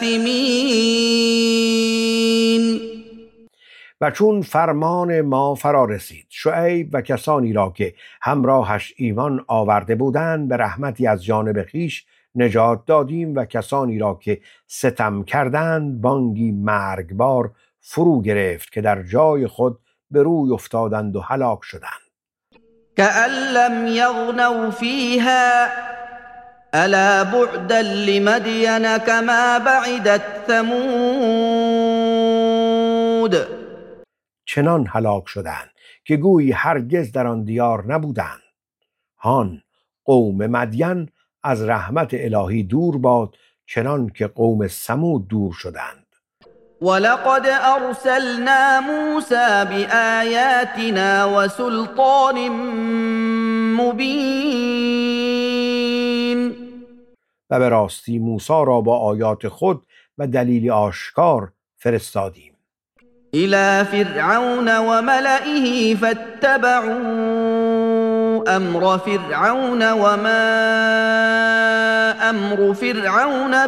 جاثمين. و چون فرمان ما فرا رسید، شعیب و کسانی را که همراهش ایمان آورده بودند به رحمتی از جانب خویش نجات دادیم و کسانی را که ستم کردند بانگی مرگبار فرو گرفت که در جای خود به روی افتادند و هلاک شدند. كأن لم يغنوا فيها ألا بعدا لمدين كما بعدت ثمود. چنان هلاک شدند که گویی هرگز در آن دیار نبودند. هان قوم مدین از رحمت الهی دور باد، چنان که قوم ثمود دور شدند. ولقد أرسلنا موسى بآياتنا وسلطان مبين. و به راستی موسی را با آیات خود و دلیل آشکار فرستادیم. إلى فرعون وملئه فاتبعوا أمر فرعون وما أمر فرعون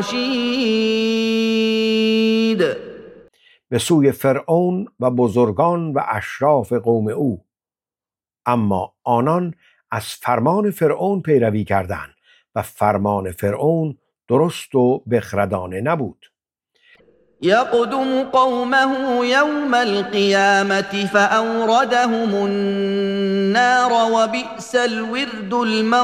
برشید. به سوی فرعون و بزرگان و اشراف قوم او، اما آنان از فرمان فرعون پیروی کردند و فرمان فرعون درست و بخردانه نبود. يقدم قومه يوم القيامة فأوردهم النار وبئس الورد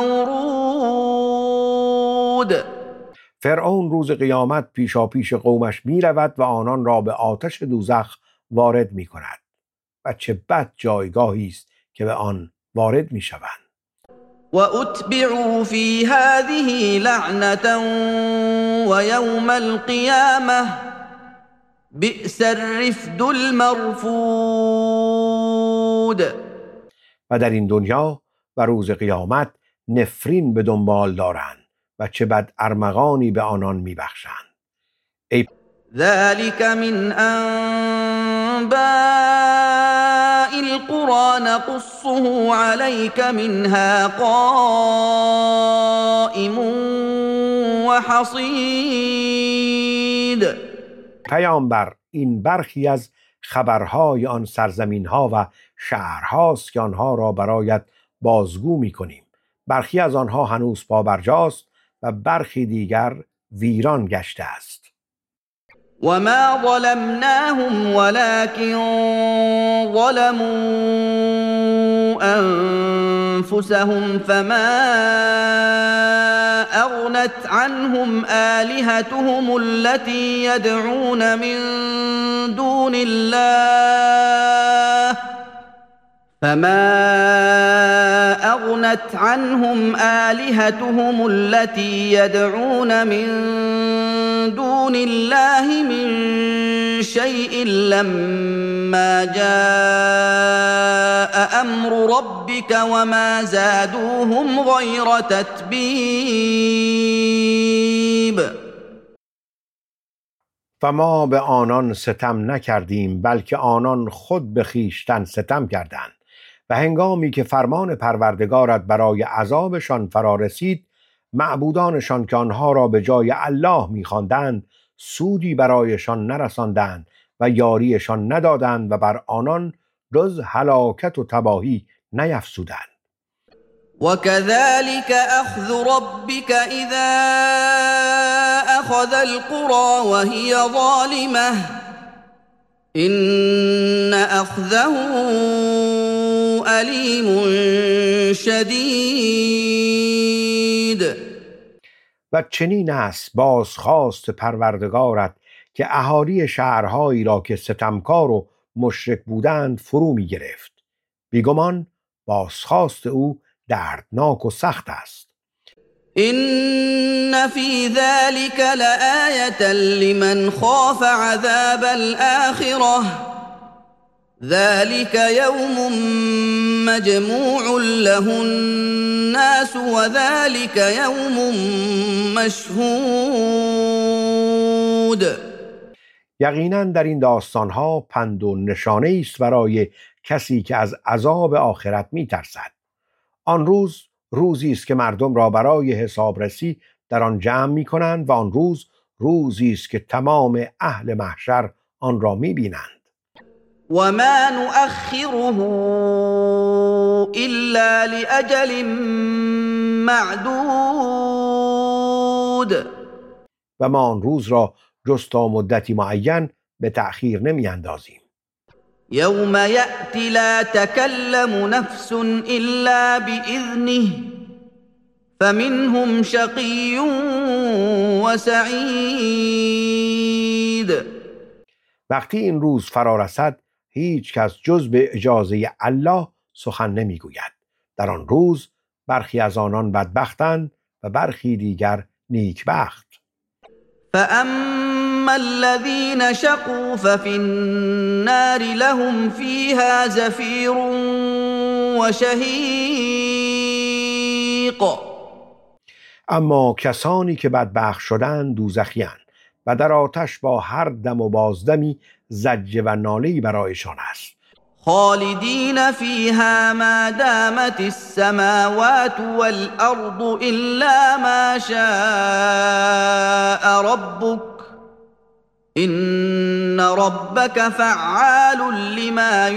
المورود. فرعون روز قیامت پیشا پیش قومش می رود و آنان را به آتش دوزخ وارد می کند و چه بد جایگاهی است که به آن وارد می شوند. وأتبعوا في هذه لعنة ويوم القيامة بئس الرفد المرفود. و در این دنیا و روز قیامت نفرین به دنبال دارند و چه بد ارمغانی به آنان میبخشند. ای ذلك من انباء القرى نقصه عليك منها قائم وحصید. پیامبر، این برخی از خبرهای آن سرزمین ها و شهرهاست که آنها را برایت بازگو می کنیم. برخی از آنها هنوز پابرجاست و برخی دیگر ویران گشته است. وما ظلمناهم ولكن ظلموا أنفسهم فما أغنت عنهم آلهتهم التي يدعون من دون الله فما أغنت عنهم آلهتهم التي يدعون من دون الله من شيء لما جاء أمر ربك وما زادوهم غير تتبیب. و ما به آنان ستم نکردیم بلکه آنان خود به خویشتن ستم کردند و هنگامی که فرمان پروردگارت برای عذابشان فرا رسید معبودانشان که آنها را به جای الله می‌خواندند سودی برایشان نرساندند و یاریشان ندادند و بر آنان جز هلاکت و تباهی نیفزودند. وكذلك أخذ ربك إذا أخذ القرى وهي ظالمة إن أخذه أليم شدید. و چنین است بازخواست پروردگارت که اهالی شهرهایی را که ستمکار و مشرک بودند فرو می گرفت. بیگمان بازخواست او دردناک و سخت است. إن في ذلك لآية لمن خاف عذاب الآخرة ذلك يوم مجموع له الناس وذلك يوم مشهود. یقینا در این داستانها پند و نشانه است برای کسی که از عذاب آخرت می ترسد. آن روز روزی است که مردم را برای حسابرسی در آن جمع می کنند و آن روز روزی است که تمام اهل محشر آن را می بینند. و ما نؤخره الا لأجل معدود. و ما آن روز را جز تا مدتی معین به تأخیر نمی اندازیم. یوم یأتی لا تکلم نفس الا بإذنه فمنهم شقی و سعید. وقتی این روز فرا رسد هیچ کس جز به اجازه الله سخن نمی گوید. در آن روز برخی از آنان بدبختند و برخی دیگر نیکبخت. فأما الذين شقوا ففي النار لهم فيها زفير وشهيق. اما کسانی که بدبخت شدند دوزخی‌اند و در آتش با هر دم و بازدمی زجه و ناله‌ای برایشان است. خالدین فیها ما دامت السماوات والارض الا ما شاء ربک ان ربک فعال لما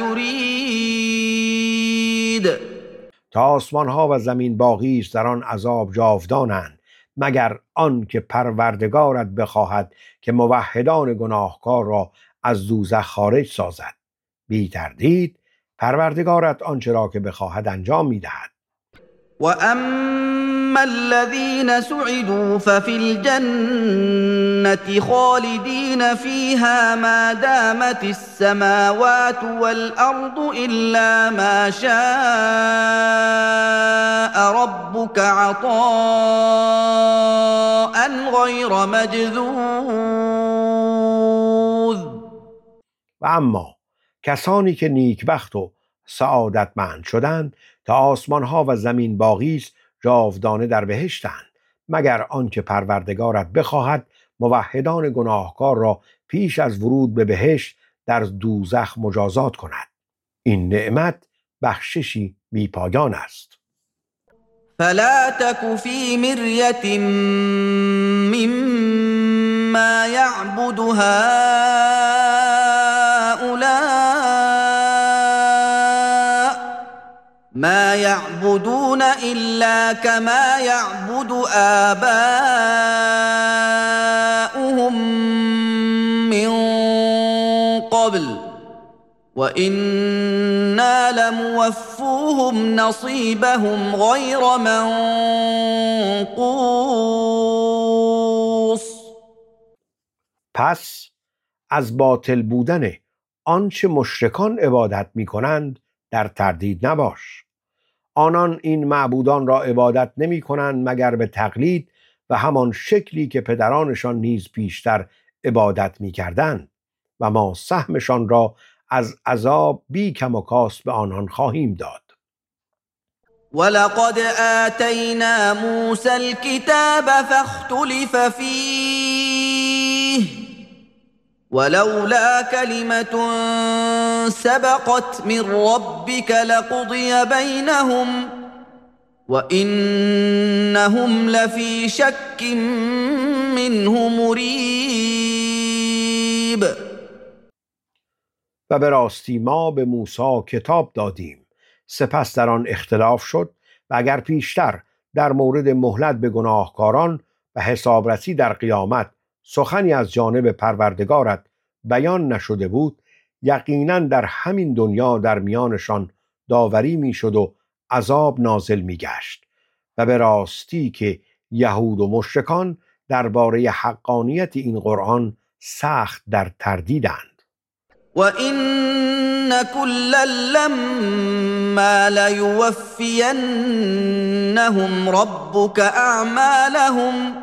یرید. تا آسمان ها و زمین باقی است در آن عذاب جاودانند مگر آن که پروردگارت بخواهد که موحدان گناهکار را از دوزخ خارج سازد. بی تردید پروردگارت آنچه را که بخواهد انجام می‌دهد. و اما الذين سعدوا ففي الجنة خالدين فيها ما دامت السماوات والأرض إلا ما شاء ربك عطاء غير مجذوذ. و اما کسانی که نیکبخت و سعادتمند شدند تا آسمان ها و زمین باقی است جاودانه در بهشتند مگر آنکه پروردگارت بخواهد موحدان گناهکار را پیش از ورود به بهشت در دوزخ مجازات کند. این نعمت بخششی بی پایان است. فلا تك في مرية مما يعبد هؤلاء ما يعبدون إلا كما يعبد آباؤهم من وَإِنَّا لَمُوَفُّوهُمْ نَصِيبَهُمْ غَيْرَ مَنقُوصٍ. پس از باطل بودن آنچه مشرکان عبادت می کنند در تردید نباش. آنان این معبودان را عبادت نمی کنند مگر به تقلید و همان شکلی که پدرانشان نیز پیشتر عبادت می کردند و ما سهمشان را از عذاب بی کم و کاست به آنان خواهیم داد. وَلَقَدْ آتَيْنَا مُوسَى الْكِتَابَ فَاخْتُلِفَ فِيهِ وَلَوْلَا كَلِمَةٌ سَبَقَتْ مِنْ رَبِّكَ لَقُضِيَ بَيْنَهُمْ وَإِنَّهُمْ لَفِي شَكٍّ مِّنْهُ مُرِيبٍ. و به راستی ما به موسی کتاب دادیم، سپس در آن اختلاف شد و اگر پیشتر در مورد مهلت به گناهکاران و حسابرسی در قیامت سخنی از جانب پروردگارت بیان نشده بود، یقینا در همین دنیا در میانشان داوری میشد و عذاب نازل میگشت. و به راستی که یهود و مشرکان درباره حقانیت این قرآن سخت در تردیدند. وَإِنَّ كُلًّا لَّمَّا لَيُوَفِّيَنَّهُمْ رَبُّكَ أَعْمَالَهُمْ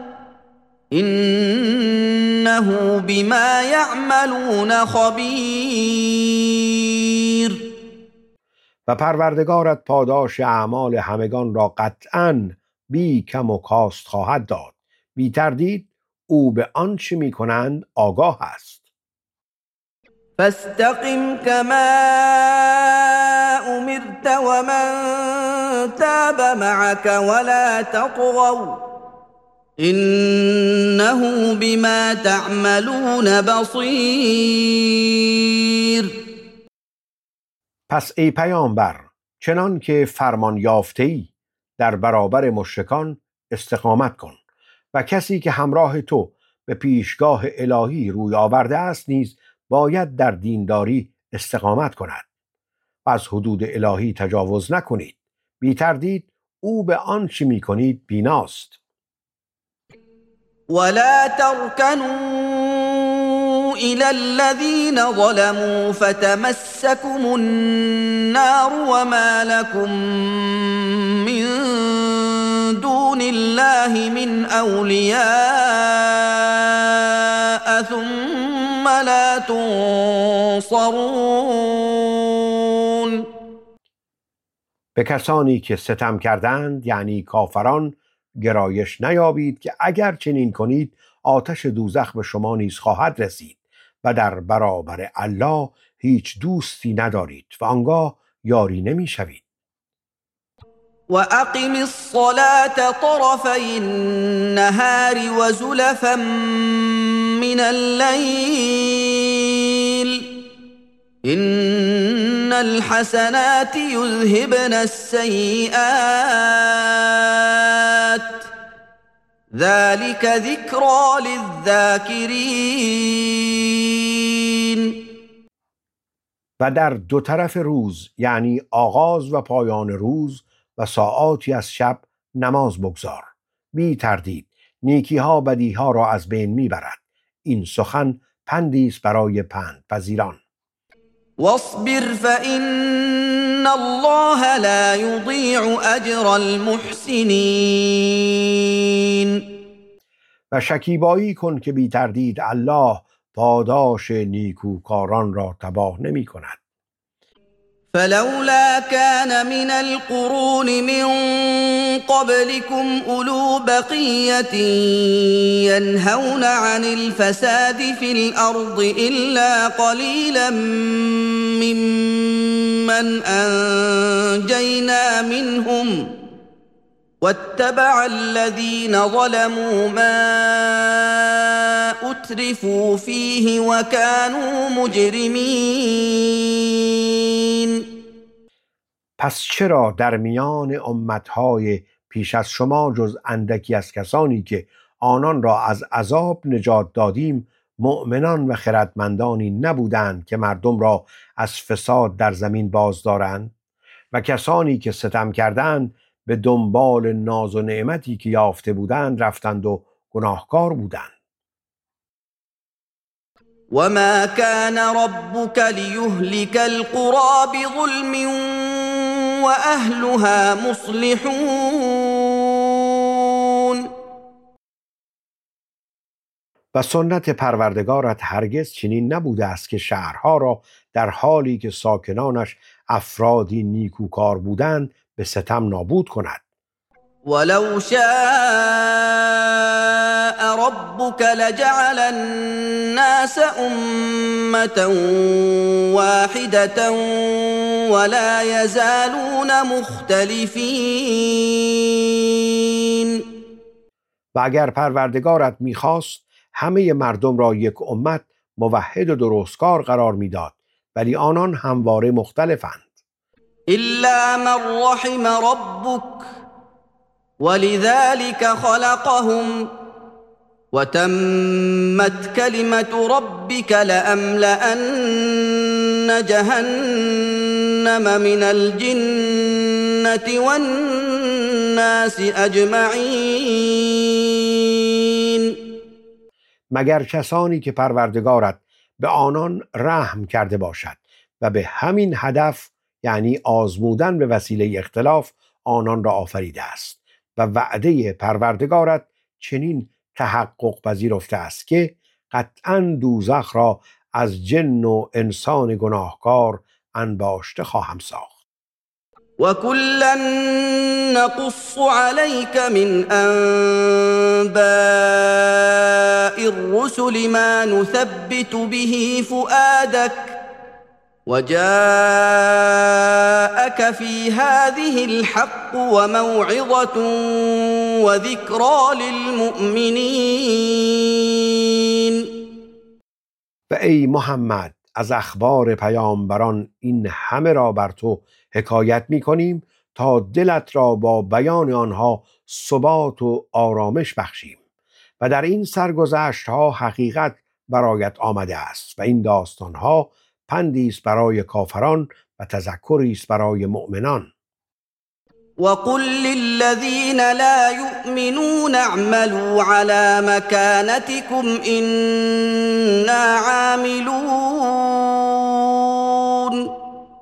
إِنَّهُ بِمَا يَعْمَلُونَ خَبِيرٌ. و پروردگارت پاداش اعمال همگان را قطعاً بی کم و کاست خواهد داد. بی تردید او به آنچه می کنند آگاه است. فاستقم كما أمرت ومن تاب معك ولا تطغوا إنه بما تعملون بصير. پس ای پیامبر، چنان که فرمان یافته‌ای در برابر مشرکان استقامت کن و کسی که همراه تو به پیشگاه الهی روی آورده است نیز باید در دینداری استقامت کند. از حدود الهی تجاوز نکنید. بی تردید او به آنچه می کنید بیناست. ولا تركنوا إلى الذين ظلموا فتمسكم النار وما لكم من دون الله من أولياء ثم لا تنصرون. به کسانی که ستم کردند یعنی کافران گرایش نیابید که اگر چنین کنید آتش دوزخ به شما نیز خواهد رسید و در برابر الله هیچ دوستی ندارید و آنگاه یاری نمی شوید. و اقم الصلاة طرفی النهار و زلفا من الليل ان الحسنات يذهبن السيئات ذلك ذكرى للذاکرین. و در دو طرف روز یعنی آغاز و پایان روز و ساعاتی از شب نماز بگذار. بی تردید نیکی ها بدی ها را از بین می برد. این سخن پندی است برای پند پذیران. واصبر فإن الله لا يضيع أجر المحسنين. و شکیبایی کن که بی تردید الله پاداش نیکوکاران را تباه نمی کند. فلولا كان من القرون من قبلكم أولو بقية ينهون عن الفساد في الأرض إلا قليلا ممن أنجينا منهم واتبع الذين ظلموا ما أترفوا فيه وكانوا مجرمين. پس چرا در میان امتهای پیش از شما جز اندکی از کسانی که آنان را از عذاب نجات دادیم مؤمنان و خردمندانی نبودند که مردم را از فساد در زمین باز دارند و کسانی که ستم کردند به دنبال ناز و نعمتی که یافته بودند رفتند و گناهکار بودند. وما كان ربك ليهلك القرى بظلم واهلها مصلحون. و سنت پروردگارت هرگز چنین نبوده است که شهرها را در حالی که ساکنانش افرادی نیکوکار بودند به ستم نابود کند. ولو شاء ربك لجعل الناس أمة واحدة ولا يزالون مختلفين. و اگر پروردگارت می‌خواست همه مردم را یک امت موحد و درستکار قرار می‌داد، ولی آنان همواره مختلفند. إلا من رحم ربك ولذلك خلقهم وتمت كلمة ربك لأملأن جهنم من الجنة والناس أجمعين. مگر کسانی که پروردگارت به آنان رحم کرده باشد و به همین هدف، یعنی آزمودن به وسیله اختلاف، آنان را آفریده است. و وعده پروردگارت چنین تحقق پذیرفته است که قطعاً دوزخ را از جن و انسان گناهکار انباشته خواهم ساخت. وَكُلًّا نَّقُصُّ عَلَيْكَ مِنْ أَنبَاءِ الرُّسُلِ مَا نُثَبِّتُ بِهِ فُؤَادَكَ وَجَاءَكَ فِي هَٰذِهِ الْحَقُّ وَمَوْعِظَةٌ وَذِكْرَىٰ لِلْمُؤْمِنِينَ. و ای محمد، از اخبار پیامبران این همه را بر تو حکایت می کنیم تا دلت را با بیان آنها ثبات و آرامش بخشیم. و در این سرگذشت ها حقیقت برایت آمده است و این داستان ها پندی است برای کافران و تذکری است برای مؤمنان. وَقُل لِّلَّذِينَ لَا يُؤْمِنُونَ اعْمَلُوا عَلَىٰ مَكَانَتِكُمْ إِنَّا عَامِلُونَ.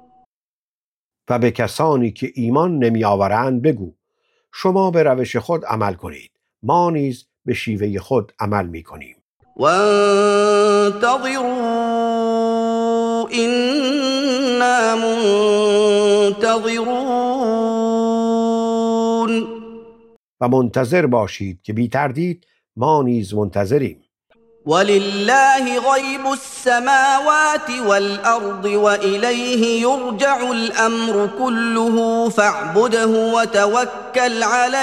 و به کسانی که ایمان نمی آورند بگو شما به روش خود عمل کنید، ما نیز به شیوه خود عمل می کنیم. وَانتَظِرُوا إِنَّا مُنتَظِرُونَ. و منتظر باشید که بی تردید ما نیز منتظریم. وَلِلَّهِ غَيْبُ السَّمَاوَاتِ وَالْأَرْضِ وَإِلَيْهِ يُرْجَعُ الْأَمْرُ كُلُّهُ فَاعْبُدْهُ وَتَوَكَّلْ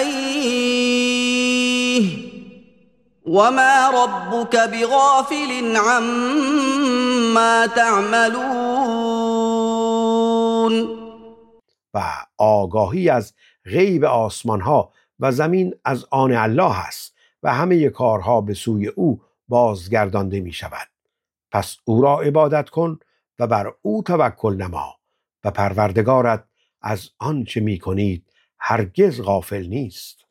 عَلَيْهِ وَمَا رَبُّكَ بِغَافِلٍ عَمَّا تَعْمَلُونَ. و آگاهی از غیب آسمان ها و زمین از آن الله است و همه کارها به سوی او بازگردانده می شود. پس او را عبادت کن و بر او توکل نما و پروردگارت از آنچه می کنید هرگز غافل نیست.